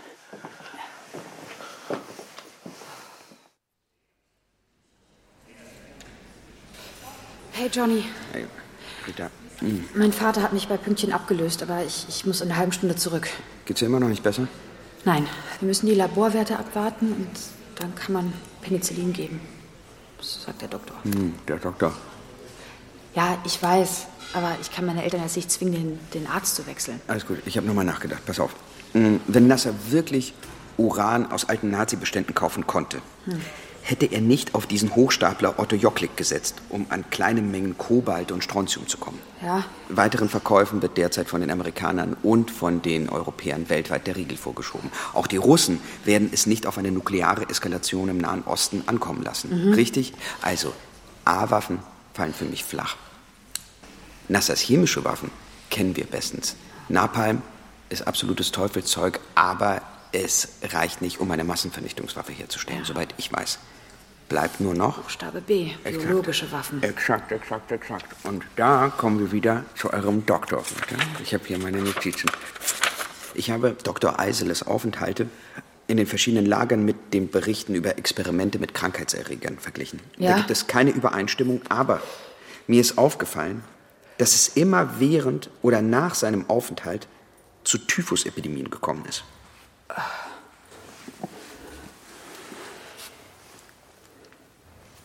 Hey, Johnny. Hey, Rita. Hm. Mein Vater hat mich bei Pünktchen abgelöst, aber ich, ich muss in einer halben Stunde zurück. Geht's dir immer noch nicht besser? Nein, wir müssen die Laborwerte abwarten und dann kann man Penicillin geben. Das sagt der Doktor. Hm, der Doktor. Ja, ich weiß, aber ich kann meine Eltern jetzt nicht zwingen, den, den Arzt zu wechseln. Alles gut, ich habe nochmal nachgedacht. Pass auf. Wenn Nasser wirklich Uran aus alten Nazi-Beständen kaufen konnte, hm. hätte er nicht auf diesen Hochstapler Otto Jocklick gesetzt, um an kleine Mengen Kobalt und Strontium zu kommen. Ja. Weiteren Verkäufen wird derzeit von den Amerikanern und von den Europäern weltweit der Riegel vorgeschoben. Auch die Russen werden es nicht auf eine nukleare Eskalation im Nahen Osten ankommen lassen. Mhm. Richtig? Also, A-Waffen fallen für mich flach. Nassers chemische Waffen kennen wir bestens. Napalm ist absolutes Teufelszeug, aber es reicht nicht, um eine Massenvernichtungswaffe herzustellen, ja. Soweit ich weiß. Bleibt nur noch... Buchstabe B, biologische Waffen. Exakt, exakt, exakt. Und da kommen wir wieder zu eurem Doktor. Ich habe hier meine Notizen. Ich habe Doktor Eiseles Aufenthalte in den verschiedenen Lagern mit den Berichten über Experimente mit Krankheitserregern verglichen. Ja? Da gibt es keine Übereinstimmung, aber mir ist aufgefallen, dass es immer während oder nach seinem Aufenthalt zu Typhusepidemien gekommen ist.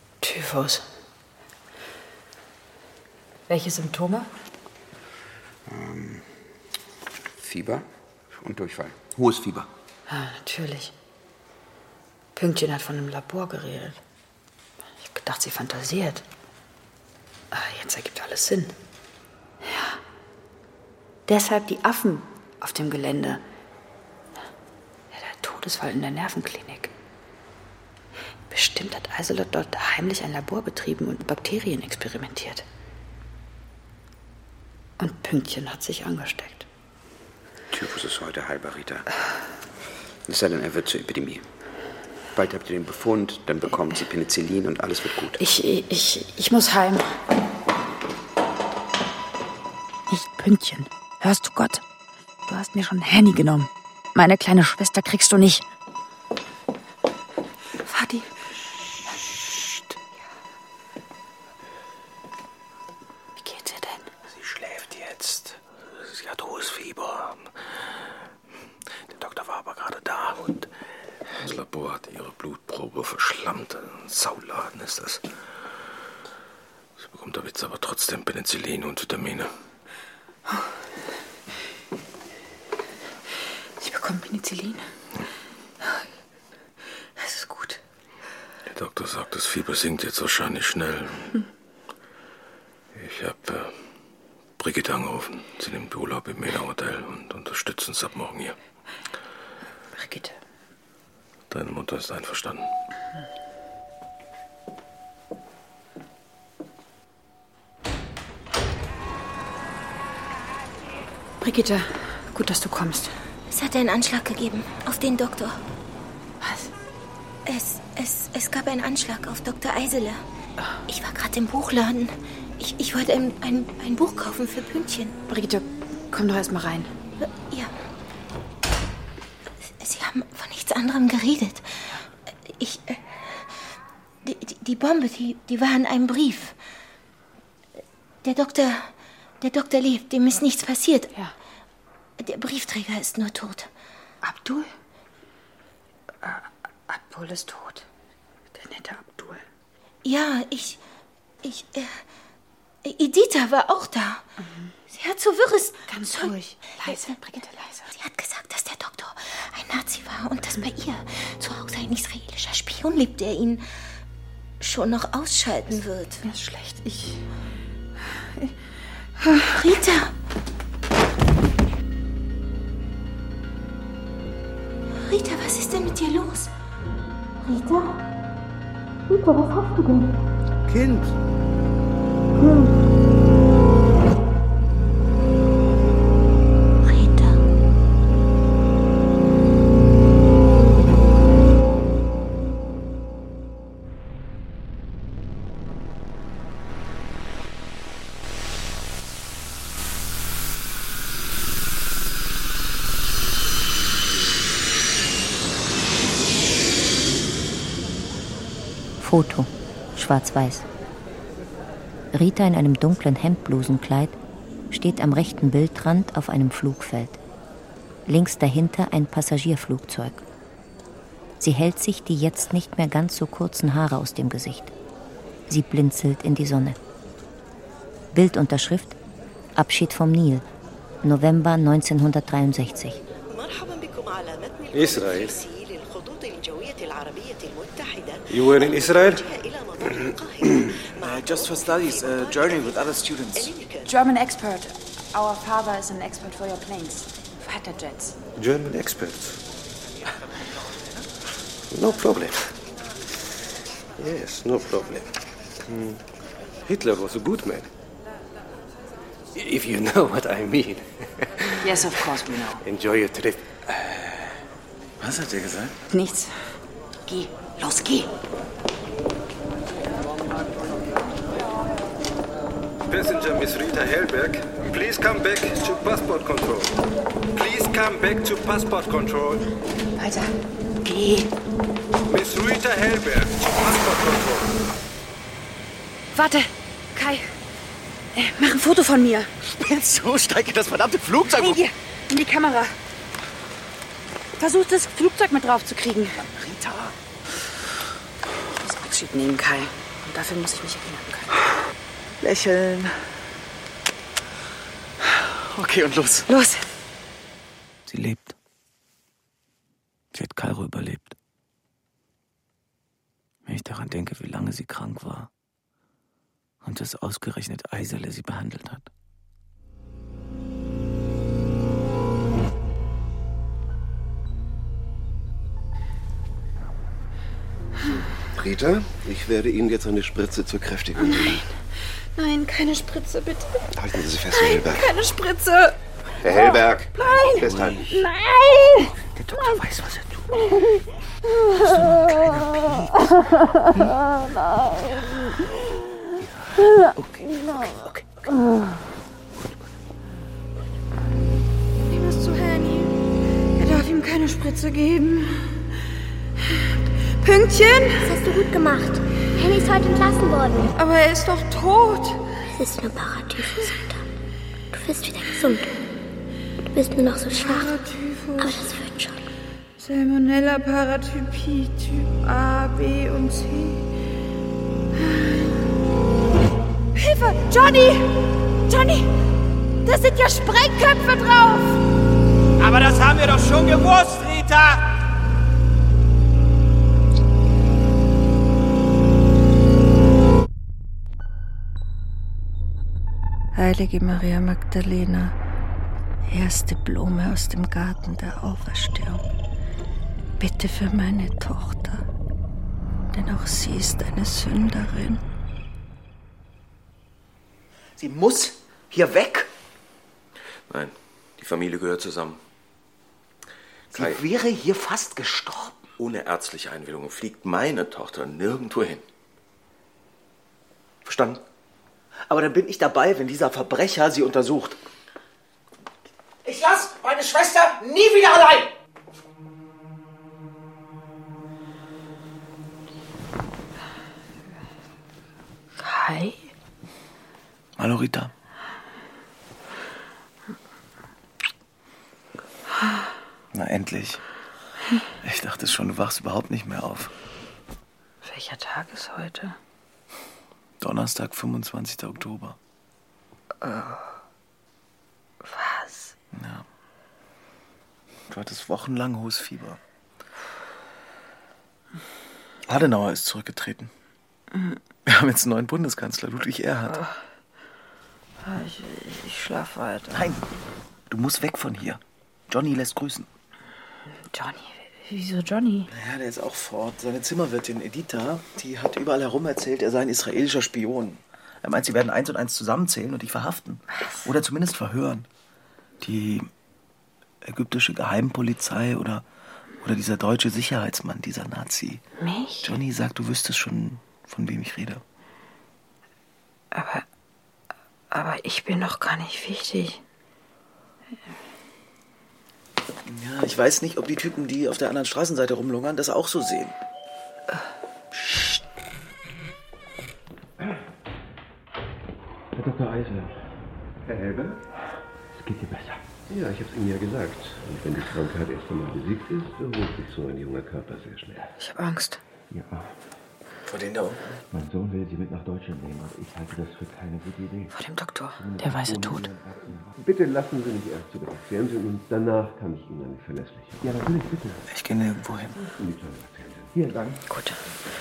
Typhus. Welche Symptome? Fieber und Durchfall. Hohes Fieber. Ja, natürlich. Pünktchen hat von einem Labor geredet. Ich hab gedacht, sie fantasiert. Aber jetzt ergibt alles Sinn. Ja. Deshalb die Affen auf dem Gelände. Ja, der Todesfall in der Nervenklinik. Bestimmt hat Isolde dort heimlich ein Labor betrieben und mit Bakterien experimentiert. Und Pünktchen hat sich angesteckt. Typhus ist heute heilbar, Rita. Es sei denn, er wird zur Epidemie. Bald habt ihr den Befund, dann bekommt sie Penicillin und alles wird gut. Ich, ich, ich muss heim. Nicht Pünktchen. Hörst du Gott? Du hast mir schon Henny genommen. Meine kleine Schwester kriegst du nicht. Vati. Psst. Wie geht's ihr denn? Sie schläft jetzt. Sie hat hohes Fieber. Der Doktor war aber gerade da und das Labor hat ihre Blutprobe verschlammt. Ein Sauladen ist das. Sie bekommt aber jetzt aber trotzdem Penicillin und Vitamine. Sie bekommt Penicillin? Das ist gut. Der Doktor sagt, das Fieber sinkt jetzt wahrscheinlich schnell. Ich habe äh, Brigitte angerufen. Sie nimmt Urlaub im Mena Hotel und unterstützt uns ab morgen hier. Brigitte. Deine Mutter ist einverstanden. Brigitte, gut, dass du kommst. Es hat einen Anschlag gegeben auf den Doktor. Was? Es, es, es gab einen Anschlag auf Doktor Eisele. Ich war gerade im Buchladen. Ich, ich wollte ein, ein, ein Buch kaufen für Pünktchen. Brigitte, komm doch erst mal rein. Ja. Sie haben von nichts anderem geredet. Ich... Äh, die, die Bombe, die, die war in einem Brief. Der Doktor... Der Doktor lebt, dem ist nichts passiert. Ja. Der Briefträger ist nur tot. Abdul? Äh, Abdul ist tot. Der nette Abdul. Ja, ich... Ich... Äh, Editha war auch da. Mhm. Sie hat so wirres... Ganz so, ruhig. Leise, Brigitte, leise. Sie hat gesagt, dass der Doktor ein Nazi war und dass bei ihr zu Hause ein israelischer Spion lebt, der ihn schon noch ausschalten wird. Mir ist schlecht. Ich... ich Rita! Rita, was ist denn mit dir los? Rita? Rita, was hast du denn? Kind! Kind! Foto, schwarz-weiß. Rita in einem dunklen Hemdblusenkleid steht am rechten Bildrand auf einem Flugfeld. Links dahinter ein Passagierflugzeug. Sie hält sich die jetzt nicht mehr ganz so kurzen Haare aus dem Gesicht. Sie blinzelt in die Sonne. Bildunterschrift: Abschied vom Nil, November neunzehnhundertdreiundsechzig. Israel. You were in Israel? uh, just for studies, a journey with other students. German expert. Our father is an expert for your planes. Fighter jets. German experts. No problem. Yes, no problem. Hmm. Hitler was a good man. If you know what I mean. Yes, of course we know. Enjoy your trip. Was hat er gesagt? Nichts. Geh, los, geh. Passenger Miss Rita Hellberg, please come back to passport control. Please come back to passport control. Weiter. Geh. Miss Rita Hellberg to passport control. Warte, Kai. Äh, mach ein Foto von mir. Spinnst du? Steig in das verdammte Flugzeug. Hey, hier, in die Kamera. Versuch, das Flugzeug mit drauf zu kriegen. Rita. Ich muss Abschied nehmen, Kai. Und dafür muss ich mich erinnern können. Lächeln. Okay, und los. Los. Sie lebt. Sie hat Kairo überlebt. Wenn ich daran denke, wie lange sie krank war und dass ausgerechnet Eisele sie behandelt hat. Rita, ich werde Ihnen jetzt eine Spritze zur Kräftigung geben. Nein, keine Spritze, bitte. Halten Sie sie fest, Herr Hellberg. Keine Spritze. Herr Hellberg, Nein. festhalten. Nein. Der Doktor Nein. weiß, was er tut. Bist du nur ein kleiner Nein. Okay, okay, okay. okay. Ich muss zu Henny. Er darf ihm keine Spritze geben. Pünktchen? Das hast du gut gemacht. Henny ist heute entlassen worden. Aber er ist doch tot. Es ist nur Paratyphus, Rita. Du wirst wieder gesund. Du bist nur noch so schwach. Aber das wird schon. Salmonella Paratypie, Typ A, B und C. Hilfe! Johnny! Johnny! Da sind ja Sprengköpfe drauf! Aber das haben wir doch schon gewusst, Rita! Heilige Maria Magdalena, erste Blume aus dem Garten der Auferstehung, bitte für meine Tochter, denn auch sie ist eine Sünderin. Sie muss hier weg. Nein, die Familie gehört zusammen. Sie Kai, wäre hier fast gestorben. Ohne ärztliche Einwilligung fliegt meine Tochter nirgendwo hin. Verstanden? Aber dann bin ich dabei, wenn dieser Verbrecher sie untersucht. Ich lasse meine Schwester nie wieder allein! Kai? Hallo, Rita. Na, endlich. Ich dachte schon, du wachst überhaupt nicht mehr auf. Welcher Tag ist heute? Donnerstag, fünfundzwanzigster Oktober. Oh. Was? Ja. Du hattest wochenlang hohes Fieber. Adenauer ist zurückgetreten. Mhm. Wir haben jetzt einen neuen Bundeskanzler, Ludwig Erhard. Oh. Ich, ich schlaf weiter. Nein, du musst weg von hier. Johnny lässt grüßen. Johnny? Wieso Johnny? Ja, der ist auch fort. Seine Zimmerwirtin Editha, die hat überall herum erzählt, er sei ein israelischer Spion. Er meint, sie werden eins und eins zusammenzählen und dich verhaften. Was? Oder zumindest verhören. Die ägyptische Geheimpolizei oder, oder dieser deutsche Sicherheitsmann, dieser Nazi. Mich? Johnny sagt, du wüsstest schon, von wem ich rede. Aber, aber ich bin doch gar nicht wichtig. Ja, ich weiß nicht, ob die Typen, die auf der anderen Straßenseite rumlungern, das auch so sehen. Psst. Herr Doktor Eisele. Herr Helber? Es geht dir besser. Ja, ich hab's Ihnen ja gesagt. Und wenn die Krankheit erst einmal besiegt ist, erholt sich so ein junger Körper sehr schnell. Ich hab Angst. Ja. Vor denen da unten? Mein Sohn will Sie mit nach Deutschland nehmen und ich halte das für keine gute Idee. Vor dem Doktor, der weiße Tod. Bitte lassen Sie mich erst zu der Fernsehen und danach kann ich Ihnen eine verlässliche... Ja, natürlich, bitte. Ich gehe nirgendwo hin. In die kleine Patientin. Vielen Dank. Gut.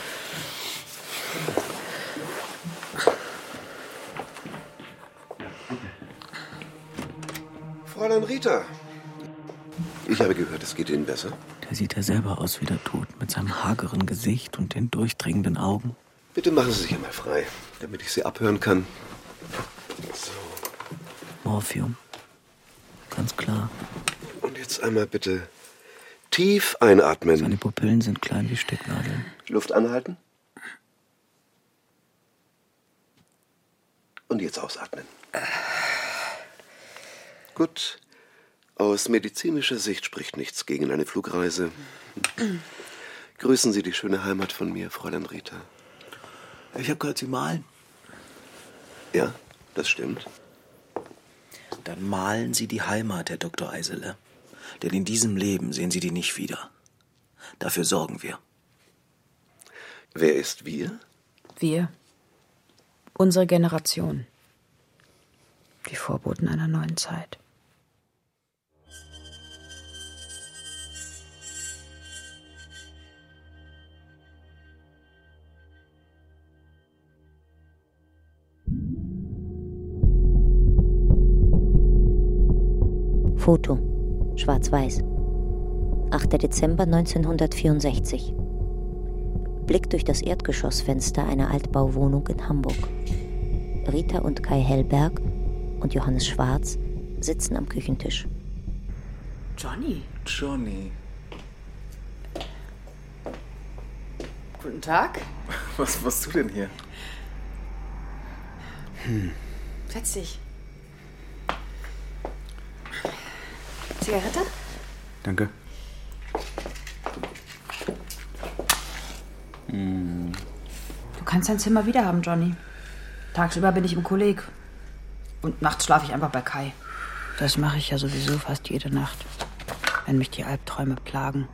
Fräulein Rita. Ich habe gehört, es geht Ihnen besser. Der sieht ja selber aus wie der Tod, mit seinem hageren Gesicht und den durchdringenden Augen. Bitte machen Sie sich einmal frei, damit ich Sie abhören kann. So. Morphium. Ganz klar. Und jetzt einmal bitte tief einatmen. Seine Pupillen sind klein wie Stecknadeln. Luft anhalten. Und jetzt ausatmen. Gut. Aus medizinischer Sicht spricht nichts gegen eine Flugreise. Grüßen Sie die schöne Heimat von mir, Fräulein Rita. Ich habe gehört, Sie malen. Ja, das stimmt. Dann malen Sie die Heimat, Herr Doktor Eisele. Denn in diesem Leben sehen Sie die nicht wieder. Dafür sorgen wir. Wer ist wir? Wir. Unsere Generation. Die Vorboten einer neuen Zeit. Foto, schwarz-weiß. achter Dezember neunzehnhundertvierundsechzig. Blick durch das Erdgeschossfenster einer Altbauwohnung in Hamburg. Rita und Kai Hellberg und Johannes Schwarz sitzen am Küchentisch. Johnny. Johnny. Guten Tag. Was machst du denn hier? Hm. Setz dich. Zigarette? Danke. Hm. Du kannst dein Zimmer wieder haben, Johnny. Tagsüber bin ich im Kolleg. Und nachts schlafe ich einfach bei Kai. Das mache ich ja sowieso fast jede Nacht, wenn mich die Albträume plagen.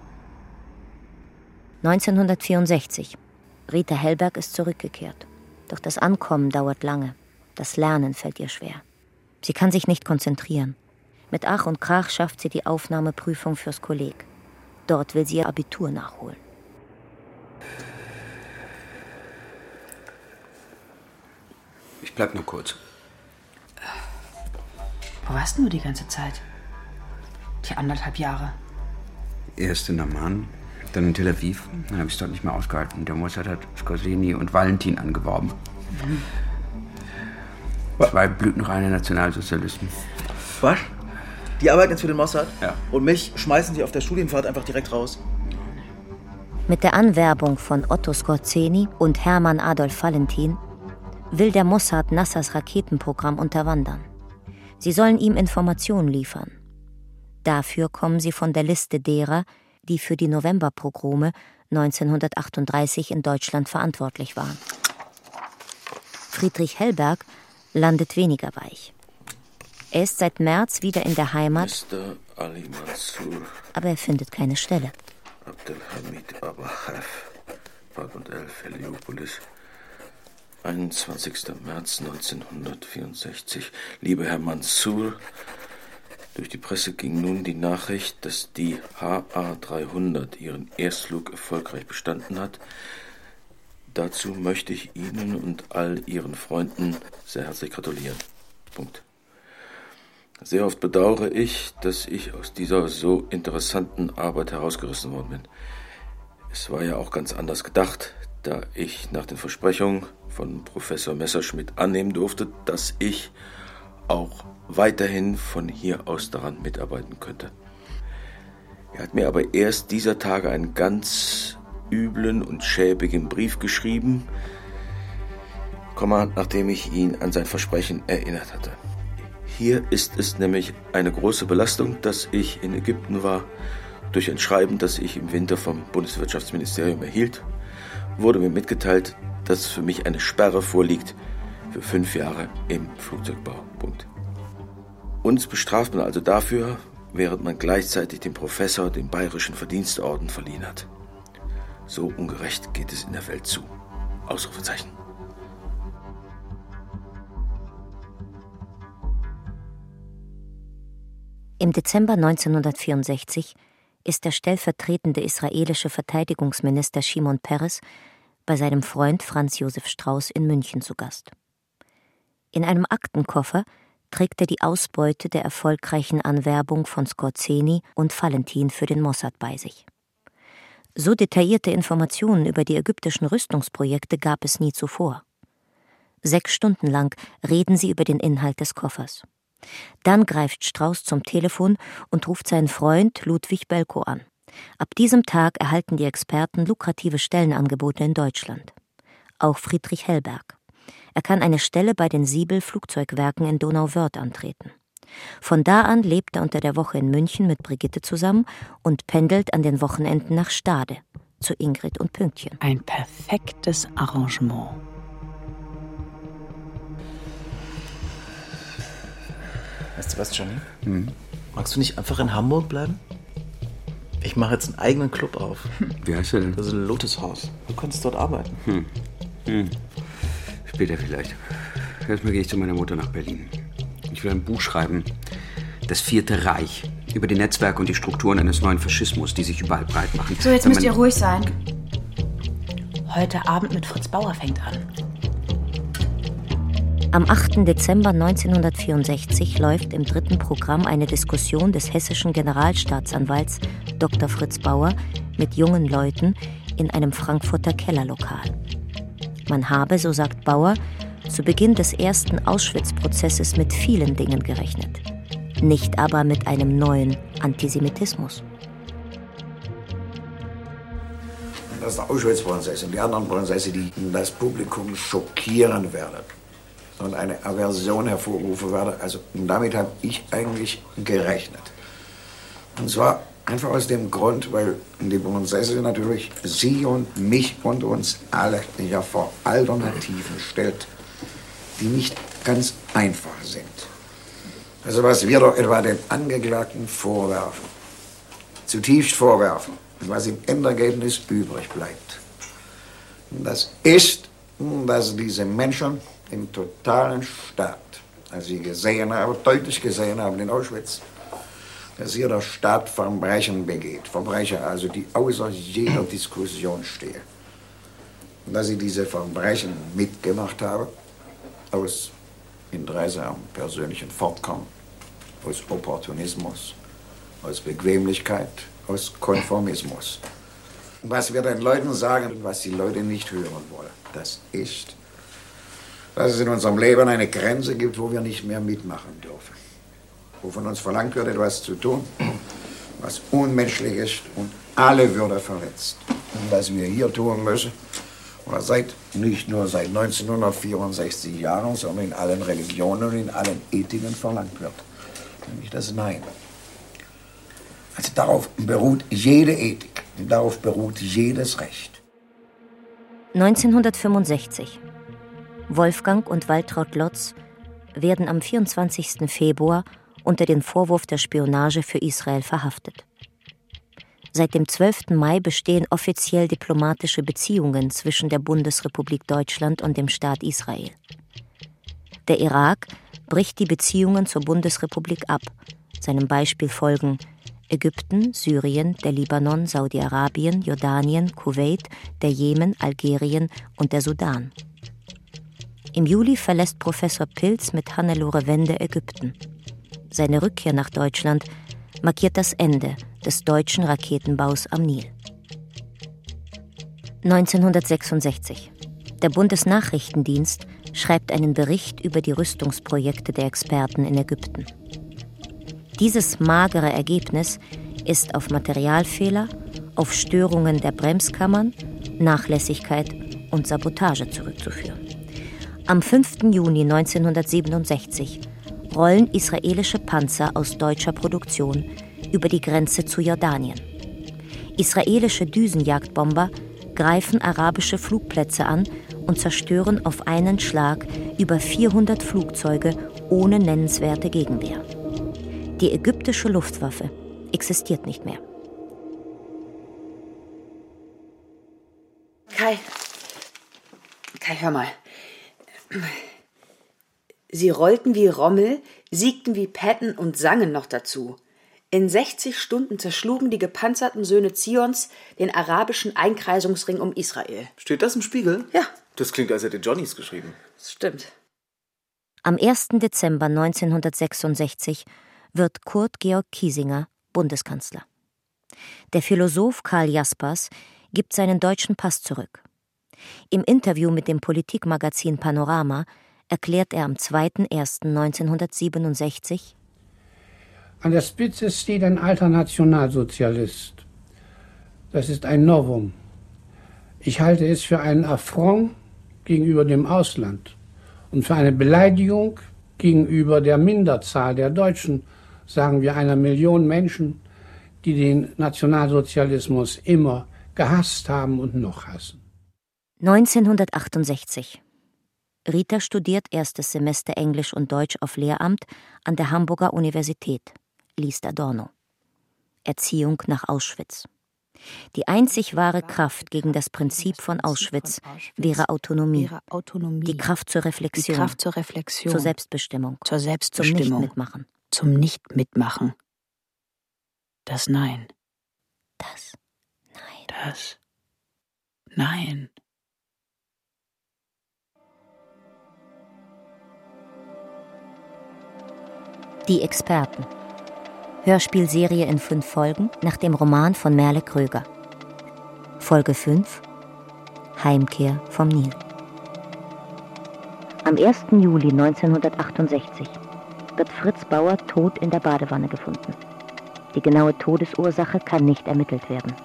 neunzehnhundertvierundsechzig. Rita Hellberg ist zurückgekehrt. Doch das Ankommen dauert lange. Das Lernen fällt ihr schwer. Sie kann sich nicht konzentrieren. Mit Ach und Krach schafft sie die Aufnahmeprüfung fürs Kolleg. Dort will sie ihr Abitur nachholen. Ich bleib nur kurz. Wo warst du die ganze Zeit? Die anderthalb Jahre. Erst in Amman, dann in Tel Aviv. Dann habe ich es dort nicht mehr ausgehalten. Der Mossad hat Skorzeny und Valentin angeworben. Mhm. Zwei blütenreine Nationalsozialisten. Was? Die arbeiten jetzt für den Mossad? Ja. Und mich schmeißen sie auf der Studienfahrt einfach direkt raus? Mit der Anwerbung von Otto Skorzeny und Hermann Adolf Valentin will der Mossad Nassers Raketenprogramm unterwandern. Sie sollen ihm Informationen liefern. Dafür kommen sie von der Liste derer, die für die Novemberpogrome neunzehnhundertachtunddreißig in Deutschland verantwortlich waren. Friedrich Hellberg landet weniger weich. Er ist seit März wieder in der Heimat, Mister Ali Mansour, aber er findet keine Stelle. Abdelhamid Abachev, Park und elf, Heliopolis, einundzwanzigster März neunzehnhundertvierundsechzig. Lieber Herr Mansour, durch die Presse ging nun die Nachricht, dass die H A dreihundert ihren Erstflug erfolgreich bestanden hat. Dazu möchte ich Ihnen und all Ihren Freunden sehr herzlich gratulieren. Punkt. Sehr oft bedauere ich, dass ich aus dieser so interessanten Arbeit herausgerissen worden bin. Es war ja auch ganz anders gedacht, da ich nach den Versprechungen von Professor Messerschmidt annehmen durfte, dass ich auch weiterhin von hier aus daran mitarbeiten könnte. Er hat mir aber erst dieser Tage einen ganz üblen und schäbigen Brief geschrieben, nachdem ich ihn an sein Versprechen erinnert hatte. Hier ist es nämlich eine große Belastung, dass ich in Ägypten war. Durch ein Schreiben, das ich im Winter vom Bundeswirtschaftsministerium erhielt, wurde mir mitgeteilt, dass für mich eine Sperre vorliegt für fünf Jahre im Flugzeugbau. Punkt. Uns bestraft man also dafür, während man gleichzeitig dem Professor den Bayerischen Verdienstorden verliehen hat. So ungerecht geht es in der Welt zu. Ausrufezeichen. Im Dezember neunzehnhundertvierundsechzig ist der stellvertretende israelische Verteidigungsminister Shimon Peres bei seinem Freund Franz Josef Strauß in München zu Gast. In einem Aktenkoffer trägt er die Ausbeute der erfolgreichen Anwerbung von Skorzeny und Valentin für den Mossad bei sich. So detaillierte Informationen über die ägyptischen Rüstungsprojekte gab es nie zuvor. Sechs Stunden lang reden sie über den Inhalt des Koffers. Dann greift Strauß zum Telefon und ruft seinen Freund Ludwig Belko an. Ab diesem Tag erhalten die Experten lukrative Stellenangebote in Deutschland. Auch Friedrich Hellberg. Er kann eine Stelle bei den Siebel-Flugzeugwerken in Donauwörth antreten. Von da an lebt er unter der Woche in München mit Brigitte zusammen und pendelt an den Wochenenden nach Stade, zu Ingrid und Pünktchen. Ein perfektes Arrangement. Weißt du was, Johnny? Hm. Magst du nicht einfach in Hamburg bleiben? Ich mache jetzt einen eigenen Club auf. Wie heißt der denn? Das ist ein Lotushaus. Du könntest dort arbeiten. Hm. Hm. Später vielleicht. Erstmal gehe ich zu meiner Mutter nach Berlin. Ich will ein Buch schreiben. Das Vierte Reich. Über die Netzwerke und die Strukturen eines neuen Faschismus, die sich überall breit machen. So, jetzt müsst ihr ruhig sein. Heute Abend mit Fritz Bauer fängt an. Am achten Dezember neunzehnhundertvierundsechzig läuft im dritten Programm eine Diskussion des hessischen Generalstaatsanwalts Doktor Fritz Bauer mit jungen Leuten in einem Frankfurter Kellerlokal. Man habe, so sagt Bauer, zu Beginn des ersten Auschwitz-Prozesses mit vielen Dingen gerechnet, nicht aber mit einem neuen Antisemitismus. Das ist der Auschwitz-Prozess und die anderen Prozesse, die das Publikum schockieren werden und eine Aversion hervorrufen werden. Also damit habe ich eigentlich gerechnet. Und zwar einfach aus dem Grund, weil die Prozesse natürlich Sie und mich und uns alle ja vor Alternativen stellt, die nicht ganz einfach sind. Also was wir doch etwa den Angeklagten vorwerfen, zutiefst vorwerfen, was im Endergebnis übrig bleibt. Das ist, dass diese Menschen im totalen Staat, als sie gesehen haben, deutlich gesehen haben in Auschwitz, dass hier der Staat Verbrechen begeht. Verbrechen also, die außer jeder Diskussion stehen. Und dass sie diese Verbrechen mitgemacht haben, aus Interesse am persönlichen Fortkommen, aus Opportunismus, aus Bequemlichkeit, aus Konformismus. Was wir den Leuten sagen, was die Leute nicht hören wollen, das ist, dass es in unserem Leben eine Grenze gibt, wo wir nicht mehr mitmachen dürfen. Wo von uns verlangt wird, etwas zu tun, was unmenschlich ist und alle Würde verletzt. Und was wir hier tun müssen, oder seit, nicht nur seit neunzehnhundertvierundsechzig Jahren, sondern in allen Religionen und in allen Ethiken verlangt wird. Nämlich das Nein. Also darauf beruht jede Ethik, darauf beruht jedes Recht. neunzehnhundertfünfundsechzig. Wolfgang und Waltraud Lotz werden am vierundzwanzigsten Februar unter den Vorwurf der Spionage für Israel verhaftet. Seit dem zwölften Mai bestehen offiziell diplomatische Beziehungen zwischen der Bundesrepublik Deutschland und dem Staat Israel. Der Irak bricht die Beziehungen zur Bundesrepublik ab. Seinem Beispiel folgen Ägypten, Syrien, der Libanon, Saudi-Arabien, Jordanien, Kuwait, der Jemen, Algerien und der Sudan. Im Juli verlässt Professor Pilz mit Hannelore Wende Ägypten. Seine Rückkehr nach Deutschland markiert das Ende des deutschen Raketenbaus am Nil. neunzehnhundertsechsundsechzig. Der Bundesnachrichtendienst schreibt einen Bericht über die Rüstungsprojekte der Experten in Ägypten. Dieses magere Ergebnis ist auf Materialfehler, auf Störungen der Bremskammern, Nachlässigkeit und Sabotage zurückzuführen. Am fünften Juni neunzehnhundertsiebenundsechzig rollen israelische Panzer aus deutscher Produktion über die Grenze zu Jordanien. Israelische Düsenjagdbomber greifen arabische Flugplätze an und zerstören auf einen Schlag über vierhundert Flugzeuge ohne nennenswerte Gegenwehr. Die ägyptische Luftwaffe existiert nicht mehr. Kai, Kai, hör mal. Sie rollten wie Rommel, siegten wie Patton und sangen noch dazu. In sechzig Stunden zerschlugen die gepanzerten Söhne Zions den arabischen Einkreisungsring um Israel. Steht das im Spiegel? Ja. Das klingt, als hätte Johnny's geschrieben. Das stimmt. Am ersten Dezember neunzehnhundertsechsundsechzig wird Kurt Georg Kiesinger Bundeskanzler. Der Philosoph Karl Jaspers gibt seinen deutschen Pass zurück. Im Interview mit dem Politikmagazin Panorama erklärt er am zweiten ersten neunzehnhundertsiebenundsechzig: An der Spitze steht ein alter Nationalsozialist. Das ist ein Novum. Ich halte es für einen Affront gegenüber dem Ausland und für eine Beleidigung gegenüber der Minderzahl der Deutschen, sagen wir einer Million Menschen, die den Nationalsozialismus immer gehasst haben und noch hassen. neunzehnhundertachtundsechzig. Rita studiert erstes Semester Englisch und Deutsch auf Lehramt an der Hamburger Universität, liest Adorno. Erziehung nach Auschwitz. Die einzig wahre Kraft gegen das Prinzip von Auschwitz wäre Autonomie, die Kraft zur Reflexion, Die Kraft zur Reflexion, zur Selbstbestimmung, zur Selbstbestimmung, zum Nichtmitmachen. Zum Nichtmitmachen. Das Nein. Das Nein. Das Nein. Die Experten. Hörspielserie in fünf Folgen nach dem Roman von Merle Kröger. Folge fünf. Heimkehr vom Nil. Am ersten Juli neunzehnhundertachtundsechzig wird Fritz Bauer tot in der Badewanne gefunden. Die genaue Todesursache kann nicht ermittelt werden.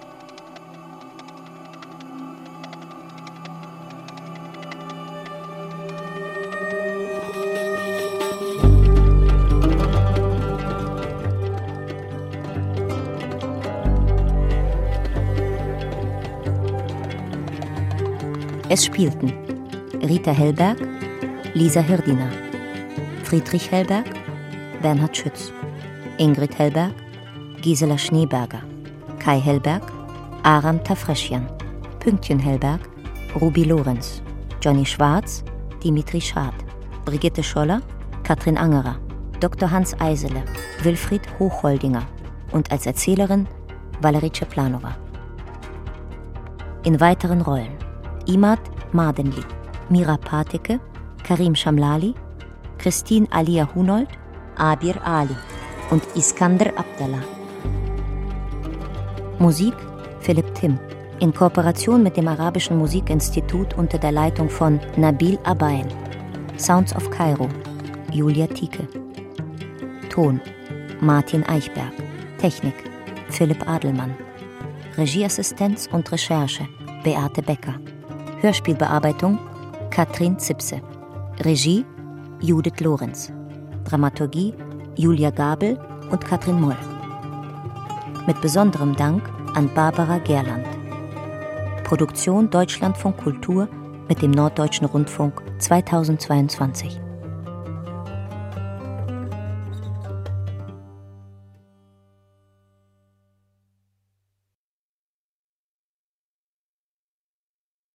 Es spielten Rita Hellberg, Lisa Hirdina, Friedrich Hellberg, Bernhard Schütz, Ingrid Hellberg, Gisela Schneeberger, Kai Hellberg, Aram Tafreschian, Pünktchen Hellberg, Ruby Lorenz, Johnny Schwarz, Dimitri Schad, Brigitte Scholler, Katrin Angerer, Doktor Hans Eisele, Wilfried Hochholdinger und als Erzählerin Valerie Ceplanova. In weiteren Rollen Imad Mardenli, Mira Pateke, Karim Shamlali, Christine Alia Hunold, Abir Ali und Iskander Abdallah. Musik Philipp Timm, in Kooperation mit dem Arabischen Musikinstitut unter der Leitung von Nabil Abael. Sounds of Kairo, Julia Tieke. Ton Martin Eichberg. Technik Philipp Adelmann. Regieassistenz und Recherche Beate Becker. Hörspielbearbeitung Katrin Zipse. Regie Judith Lorenz. Dramaturgie Julia Gabel und Katrin Moll. Mit besonderem Dank an Barbara Gerland. Produktion Deutschlandfunk Kultur mit dem Norddeutschen Rundfunk zweitausendzweiundzwanzig.